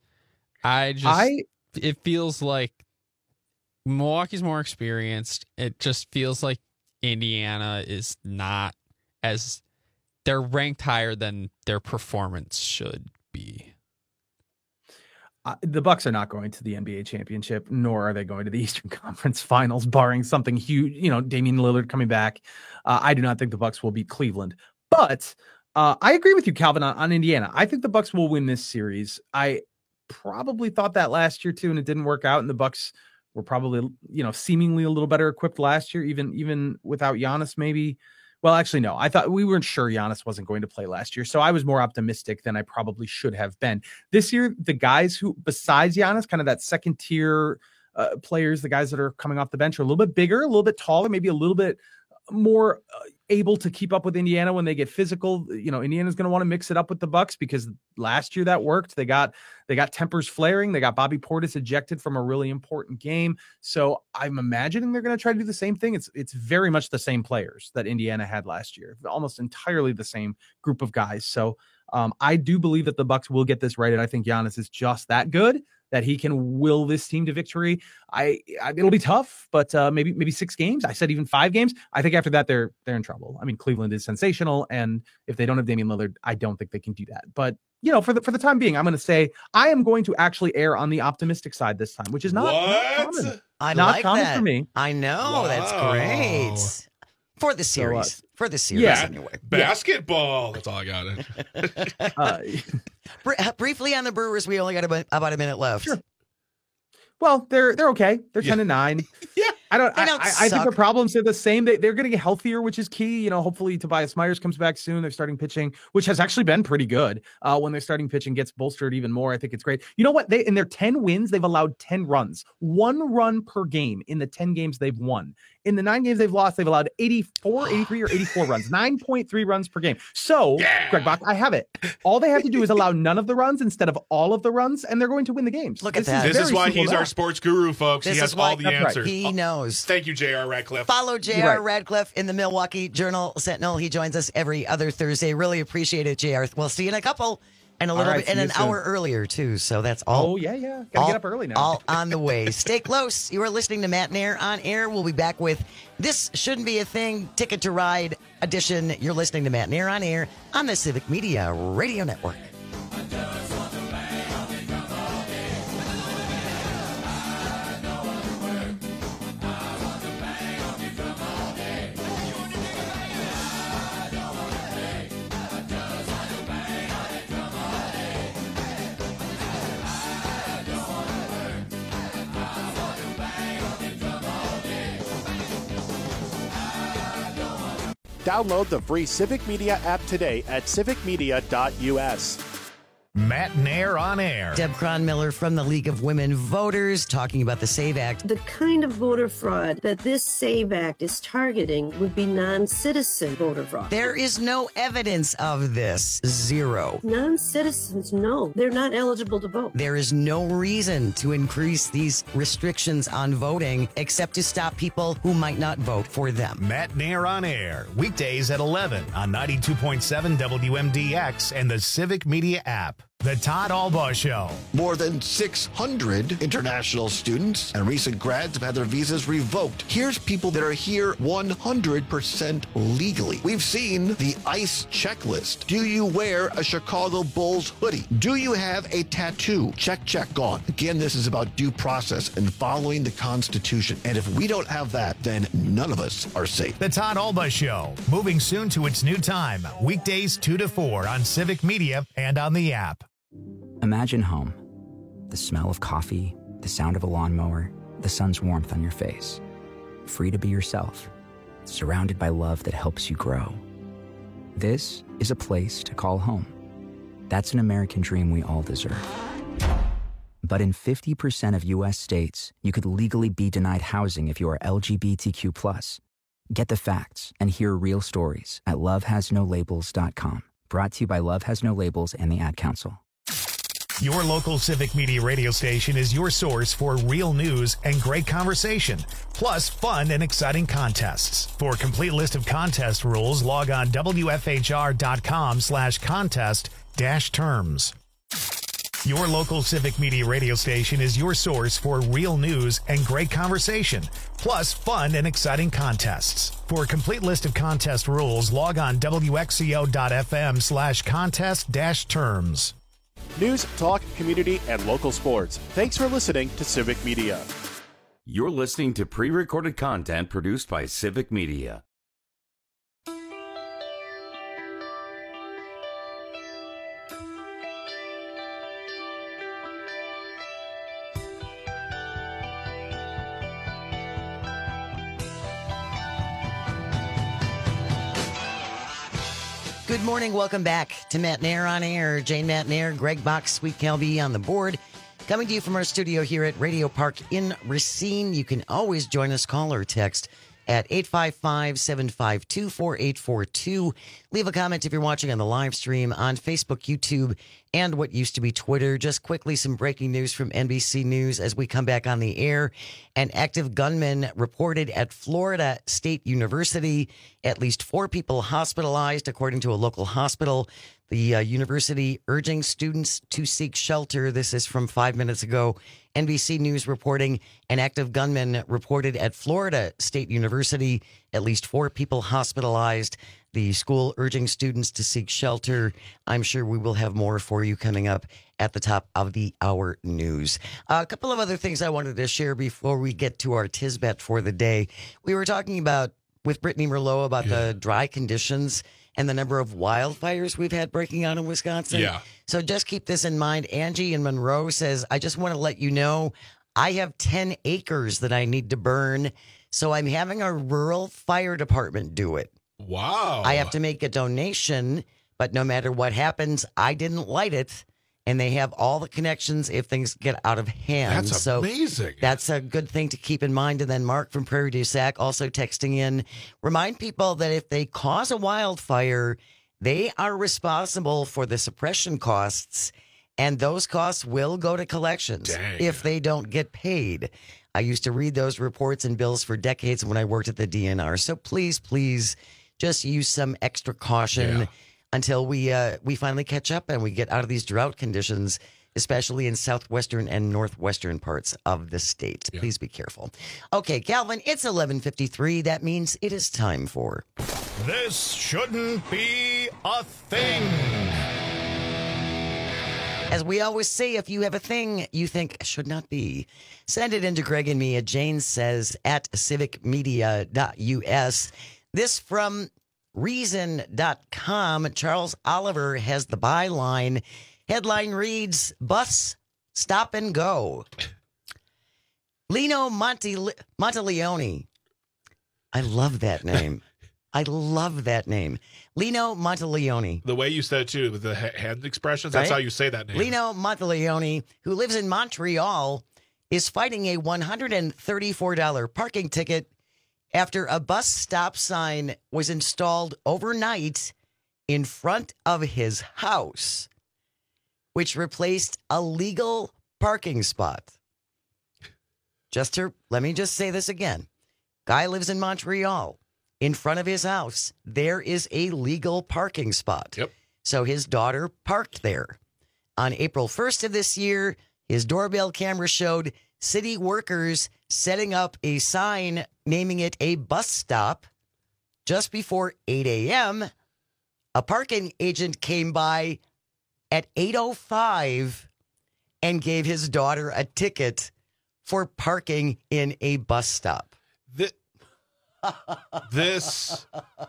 It feels like Milwaukee's more experienced. It just feels like Indiana is not they're ranked higher than their performance should be. The Bucks are not going to the NBA championship, nor are they going to the Eastern Conference Finals, barring something huge. Damian Lillard coming back. I do not think the Bucks will beat Cleveland, but I agree with you, Calvin, on Indiana. I think the Bucks will win this series. I probably thought that last year too, and it didn't work out. And the Bucks were probably, seemingly a little better equipped last year, even without Giannis, maybe. Well, actually, no. I thought we weren't sure Giannis wasn't going to play last year, so I was more optimistic than I probably should have been. This year, the guys who, besides Giannis, kind of that second tier players, the guys that are coming off the bench are a little bit bigger, a little bit taller, maybe a little bit more able to keep up with Indiana when they get physical. Indiana's going to want to mix it up with the Bucks because last year that worked. They got tempers flaring. They got Bobby Portis ejected from a really important game. So I'm imagining they're going to try to do the same thing. It's very much the same players that Indiana had last year, almost entirely the same group of guys. So I do believe that the Bucks will get this right, and I think Giannis is just that good that he can will this team to victory. It'll be tough, but maybe 6 games. I said even 5 games. I think after that they're in trouble. I mean, Cleveland is sensational, and if they don't have Damian Lillard, I don't think they can do that. But for the time being, I'm going to say I am going to actually err on the optimistic side this time, which is not common. Not common for me. I know. Wow. That's great. For the series. Anyway. Basketball. That's all I got. Briefly on the Brewers, we only got about a minute left. Sure. Well, they're okay. They're 10-9. Yeah. I think the problems are the same. They're going to get healthier, which is key. Hopefully Tobias Myers comes back soon. They're starting pitching, which has actually been pretty good. When they're starting pitching gets bolstered even more, I think it's great. You know what? In their 10 wins, they've allowed 10 runs, 1 run per game in the 10 games they've won. In the 9 games they've lost, they've allowed 83 or 84 runs, 9.3 runs per game. So, Greg Bach, I have it. All they have to do is allow none of the runs instead of all of the runs, and they're going to win the games. Look at that. This is why he's our sports guru, folks. He has all the answers. Right. He knows. Thank you, J.R. Radcliffe. Follow J.R. Radcliffe in the Milwaukee Journal-Sentinel. He joins us every other Thursday. Really appreciate it, J.R. We'll see you in a couple. And a little bit, and an hour earlier, too. So that's all. Oh, yeah. Gotta get up early now. All on the way. Stay close. You are listening to Matt and Air on Air. We'll be back with This Shouldn't Be a Thing, Ticket to Ride edition. You're listening to Matt and Air on the Civic Media Radio Network. Download the free Civic Media app today at civicmedia.us. Matt Nair on air. Deb Cronmiller from the League of Women Voters talking about the SAVE Act. The kind of voter fraud that this SAVE Act is targeting would be non-citizen voter fraud. There is no evidence of this. Zero. Non-citizens, no. They're not eligible to vote. There is no reason to increase these restrictions on voting except to stop people who might not vote for them. Matt Nair on air. Weekdays at 11 on 92.7 WMDX and the Civic Media app. The Todd Albaugh Show. More than 600 international students and recent grads have had their visas revoked. Here's people that are here 100% legally. We've seen the ICE checklist. Do you wear a Chicago Bulls hoodie? Do you have a tattoo? Check, gone. Again, this is about due process and following the Constitution. And if we don't have that, then none of us are safe. The Todd Albaugh Show. Moving soon to its new time. Weekdays 2 to 4 on Civic Media and on the app. Imagine home. The smell of coffee, the sound of a lawnmower, the sun's warmth on your face. Free to be yourself, surrounded by love that helps you grow. This is a place to call home. That's an American dream we all deserve. But in 50% of U.S. states, you could legally be denied housing if you are LGBTQ+. Get the facts and hear real stories at lovehasnolabels.com. Brought to you by Love Has No Labels and the Ad Council. Your local Civic Media radio station is your source for real news and great conversation, plus fun and exciting contests. For a complete list of contest rules, log on WFHR.com/contest-terms. Your local Civic Media radio station is your source for real news and great conversation, plus fun and exciting contests. For a complete list of contest rules, log on WXCO.FM/contest-terms. News, talk, community, and local sports. Thanks for listening to Civic Media. You're listening to pre-recorded content produced by Civic Media. Good morning. Welcome back to Matt Nair on air. Jane Matt Nair, Greg Box, Sweet Calby on the board. Coming to you from our studio here at Radio Park in Racine. You can always join us, call or text at 855-752-4842. Leave a comment if you're watching on the live stream on Facebook, YouTube, and what used to be Twitter. Just quickly, some breaking news from NBC News as we come back on the air. An active gunman reported at Florida State University. At least 4 people hospitalized, according to a local hospital. The university urging students to seek shelter. This is from 5 minutes ago. NBC News reporting an active gunman reported at Florida State University. At least 4 people hospitalized. The school urging students to seek shelter. I'm sure we will have more for you coming up at the top of the hour news. A couple of other things I wanted to share before we get to our Tisbet for the day. We were talking about with Brittany Merlot about the dry conditions and the number of wildfires we've had breaking out in Wisconsin. Yeah. So just keep this in mind. Angie in Monroe says, I just want to let you know I have 10 acres that I need to burn. So I'm having a rural fire department do it. Wow. I have to make a donation, but no matter what happens, I didn't light it. And they have all the connections if things get out of hand. That's amazing. That's a good thing to keep in mind. And then Mark from Prairie du Sac also texting in, remind people that if they cause a wildfire, they are responsible for the suppression costs, and those costs will go to collections if they don't get paid. I used to read those reports and bills for decades when I worked at the DNR. So please, just use some extra caution until we finally catch up and we get out of these drought conditions, especially in southwestern and northwestern parts of the state. Yeah. Please be careful. Okay, Calvin, it's 11:53. That means it is time for... This shouldn't be a thing. As we always say, if you have a thing you think should not be, send it in to Greg and me at Jane Says at civicmedia.us. This from Reason.com. Charles Oliver has the byline. Headline reads, Bus Stop and Go. Lino Monteleone. I love that name. I love that name. Lino Monteleone. The way you said it, too, with the hand expressions, that's Right? how you say that name. Lino Monteleone, who lives in Montreal, is fighting a $134 parking ticket after a bus stop sign was installed overnight in front of his house, which replaced a legal parking spot. Let me just say this again. Guy lives in Montreal. In front of his house, there is a legal parking spot. Yep. So his daughter parked there. On April 1st of this year, his doorbell camera showed city workers setting up a sign naming it a bus stop. Just before 8 a.m., a parking agent came by at 8:05 and gave his daughter a ticket for parking in a bus stop. This,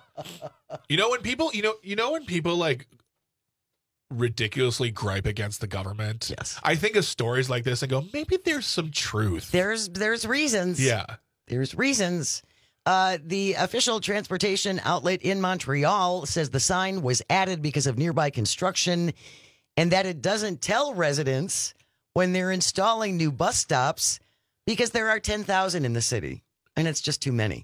when people like ridiculously gripe against the government. Yes. I think of stories like this and go, maybe there's some truth. There's reasons. Yeah. There's reasons. The official transportation outlet in Montreal says the sign was added because of nearby construction and that it doesn't tell residents when they're installing new bus stops because there are 10,000 in the city and it's just too many.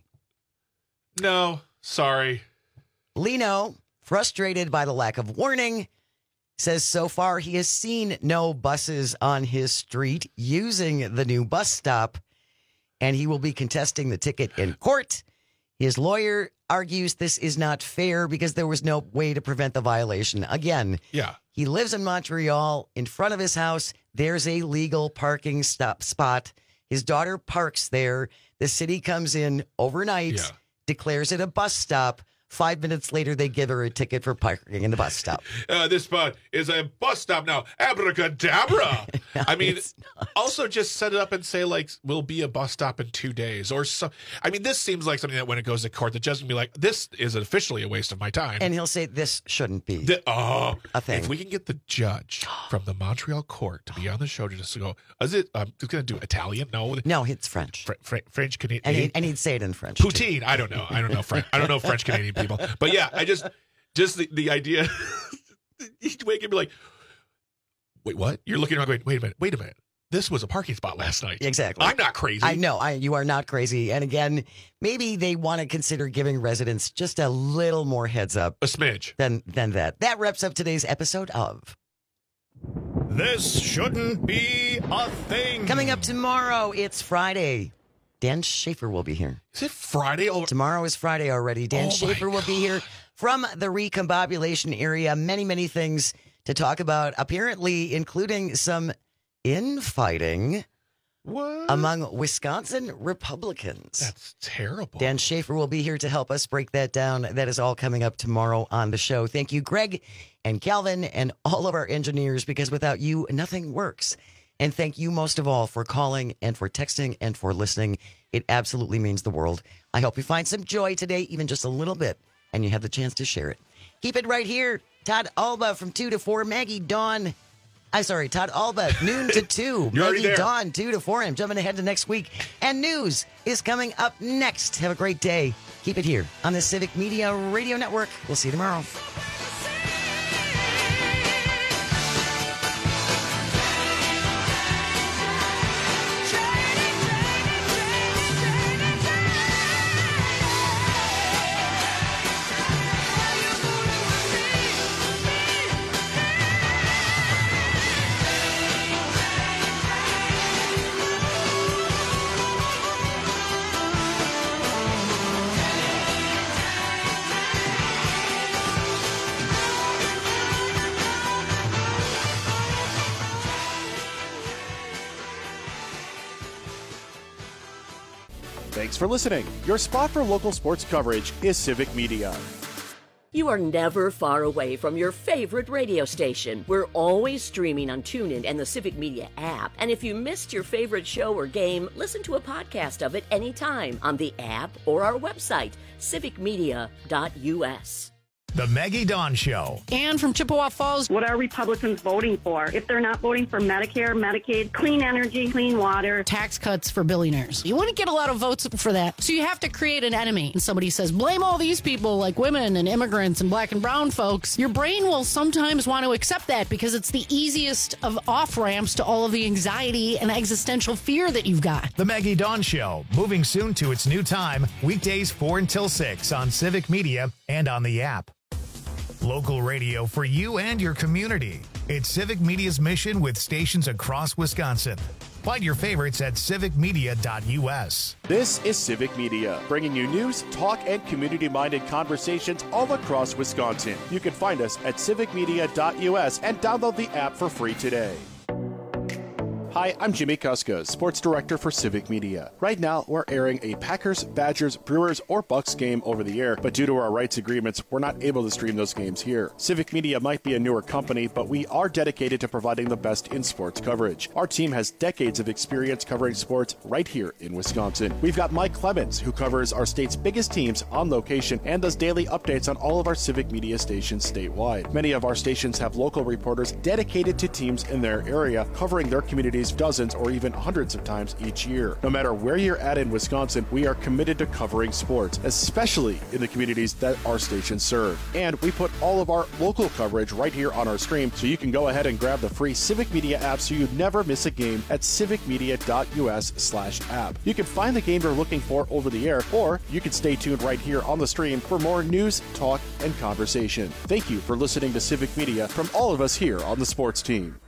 No, sorry. Lino, frustrated by the lack of warning, says so far he has seen no buses on his street using the new bus stop, and he will be contesting the ticket in court. His lawyer argues this is not fair because there was no way to prevent the violation. Again, he lives in Montreal. In front of his house, there's a legal parking spot. His daughter parks there. The city comes in overnight, declares it a bus stop. 5 minutes later, they give her a ticket for parking in the bus stop. This spot is a bus stop now. Abracadabra. No, I mean, also just set it up and say, like, we'll be a bus stop in 2 days or so. I mean, this seems like something that when it goes to court, the judge will be like, this is officially a waste of my time. And he'll say, this shouldn't be a thing. If we can get the judge from the Montreal court to be on the show to just go, is it, just going to do Italian? No, it's French. French, Canadian. And he'd say it in French. Poutine. Too. I don't know French. I don't know French Canadian people. But yeah, I just the idea, he'd wake up and be like, wait, what? You're looking around going, wait a minute. This was a parking spot last night. Exactly. I'm not crazy. I know. You are not crazy. And again, maybe they want to consider giving residents just a little more heads up. A smidge. Than that. That wraps up today's episode of This Shouldn't Be a Thing. Coming up tomorrow, it's Friday. Dan Schaefer will be here. Is it Friday? Tomorrow is Friday already. Dan Schaefer will be here from the recombobulation area. Many, many things to talk about, apparently including some infighting among Wisconsin Republicans. That's terrible. Dan Schaefer will be here to help us break that down. That is all coming up tomorrow on the show. Thank you, Greg and Calvin and all of our engineers, because without you, nothing works. And thank you most of all for calling and for texting and for listening. It absolutely means the world. I hope you find some joy today, even just a little bit, and you have the chance to share it. Keep it right here. Todd Alba from 2 to 4. Todd Alba, noon to 2. Maggie Dawn, 2 to 4. I'm jumping ahead to next week. And news is coming up next. Have a great day. Keep it here on the Civic Media Radio Network. We'll see you tomorrow. Thanks for listening. Your spot for local sports coverage is Civic Media. You are never far away from your favorite radio station. We're always streaming on TuneIn and the Civic Media app. And if you missed your favorite show or game, listen to a podcast of it anytime on the app or our website, civicmedia.us. The Maggie Dawn Show. And from Chippewa Falls. What are Republicans voting for? If they're not voting for Medicare, Medicaid, clean energy, clean water. Tax cuts for billionaires. You wouldn't get a lot of votes for that. So you have to create an enemy. And somebody says, blame all these people like women and immigrants and black and brown folks. Your brain will sometimes want to accept that because it's the easiest of off-ramps to all of the anxiety and existential fear that you've got. The Maggie Dawn Show, moving soon to its new time, weekdays 4 until 6 on Civic Media and on the app. Local radio for you and your community. It's Civic Media's mission with stations across Wisconsin. Find your favorites at civicmedia.us. This is Civic Media, bringing you news, talk, and community-minded conversations all across Wisconsin. You can find us at civicmedia.us and download the app for free today. Hi, I'm Jimmy Kuska, Sports Director for Civic Media. Right now, we're airing a Packers, Badgers, Brewers, or Bucks game over the air, but due to our rights agreements, we're not able to stream those games here. Civic Media might be a newer company, but we are dedicated to providing the best in sports coverage. Our team has decades of experience covering sports right here in Wisconsin. We've got Mike Clemens, who covers our state's biggest teams on location and does daily updates on all of our Civic Media stations statewide. Many of our stations have local reporters dedicated to teams in their area, covering their communities dozens or even hundreds of times each year. No matter where you're at in Wisconsin, we are committed to covering sports, especially in the communities that our stations serve. And we put all of our local coverage right here on our stream, so you can go ahead and grab the free Civic Media app so you never miss a game at civicmedia.us/app. You can find the game you're looking for over the air, or you can stay tuned right here on the stream for more news, talk, and conversation. Thank you for listening to Civic Media from all of us here on the sports team.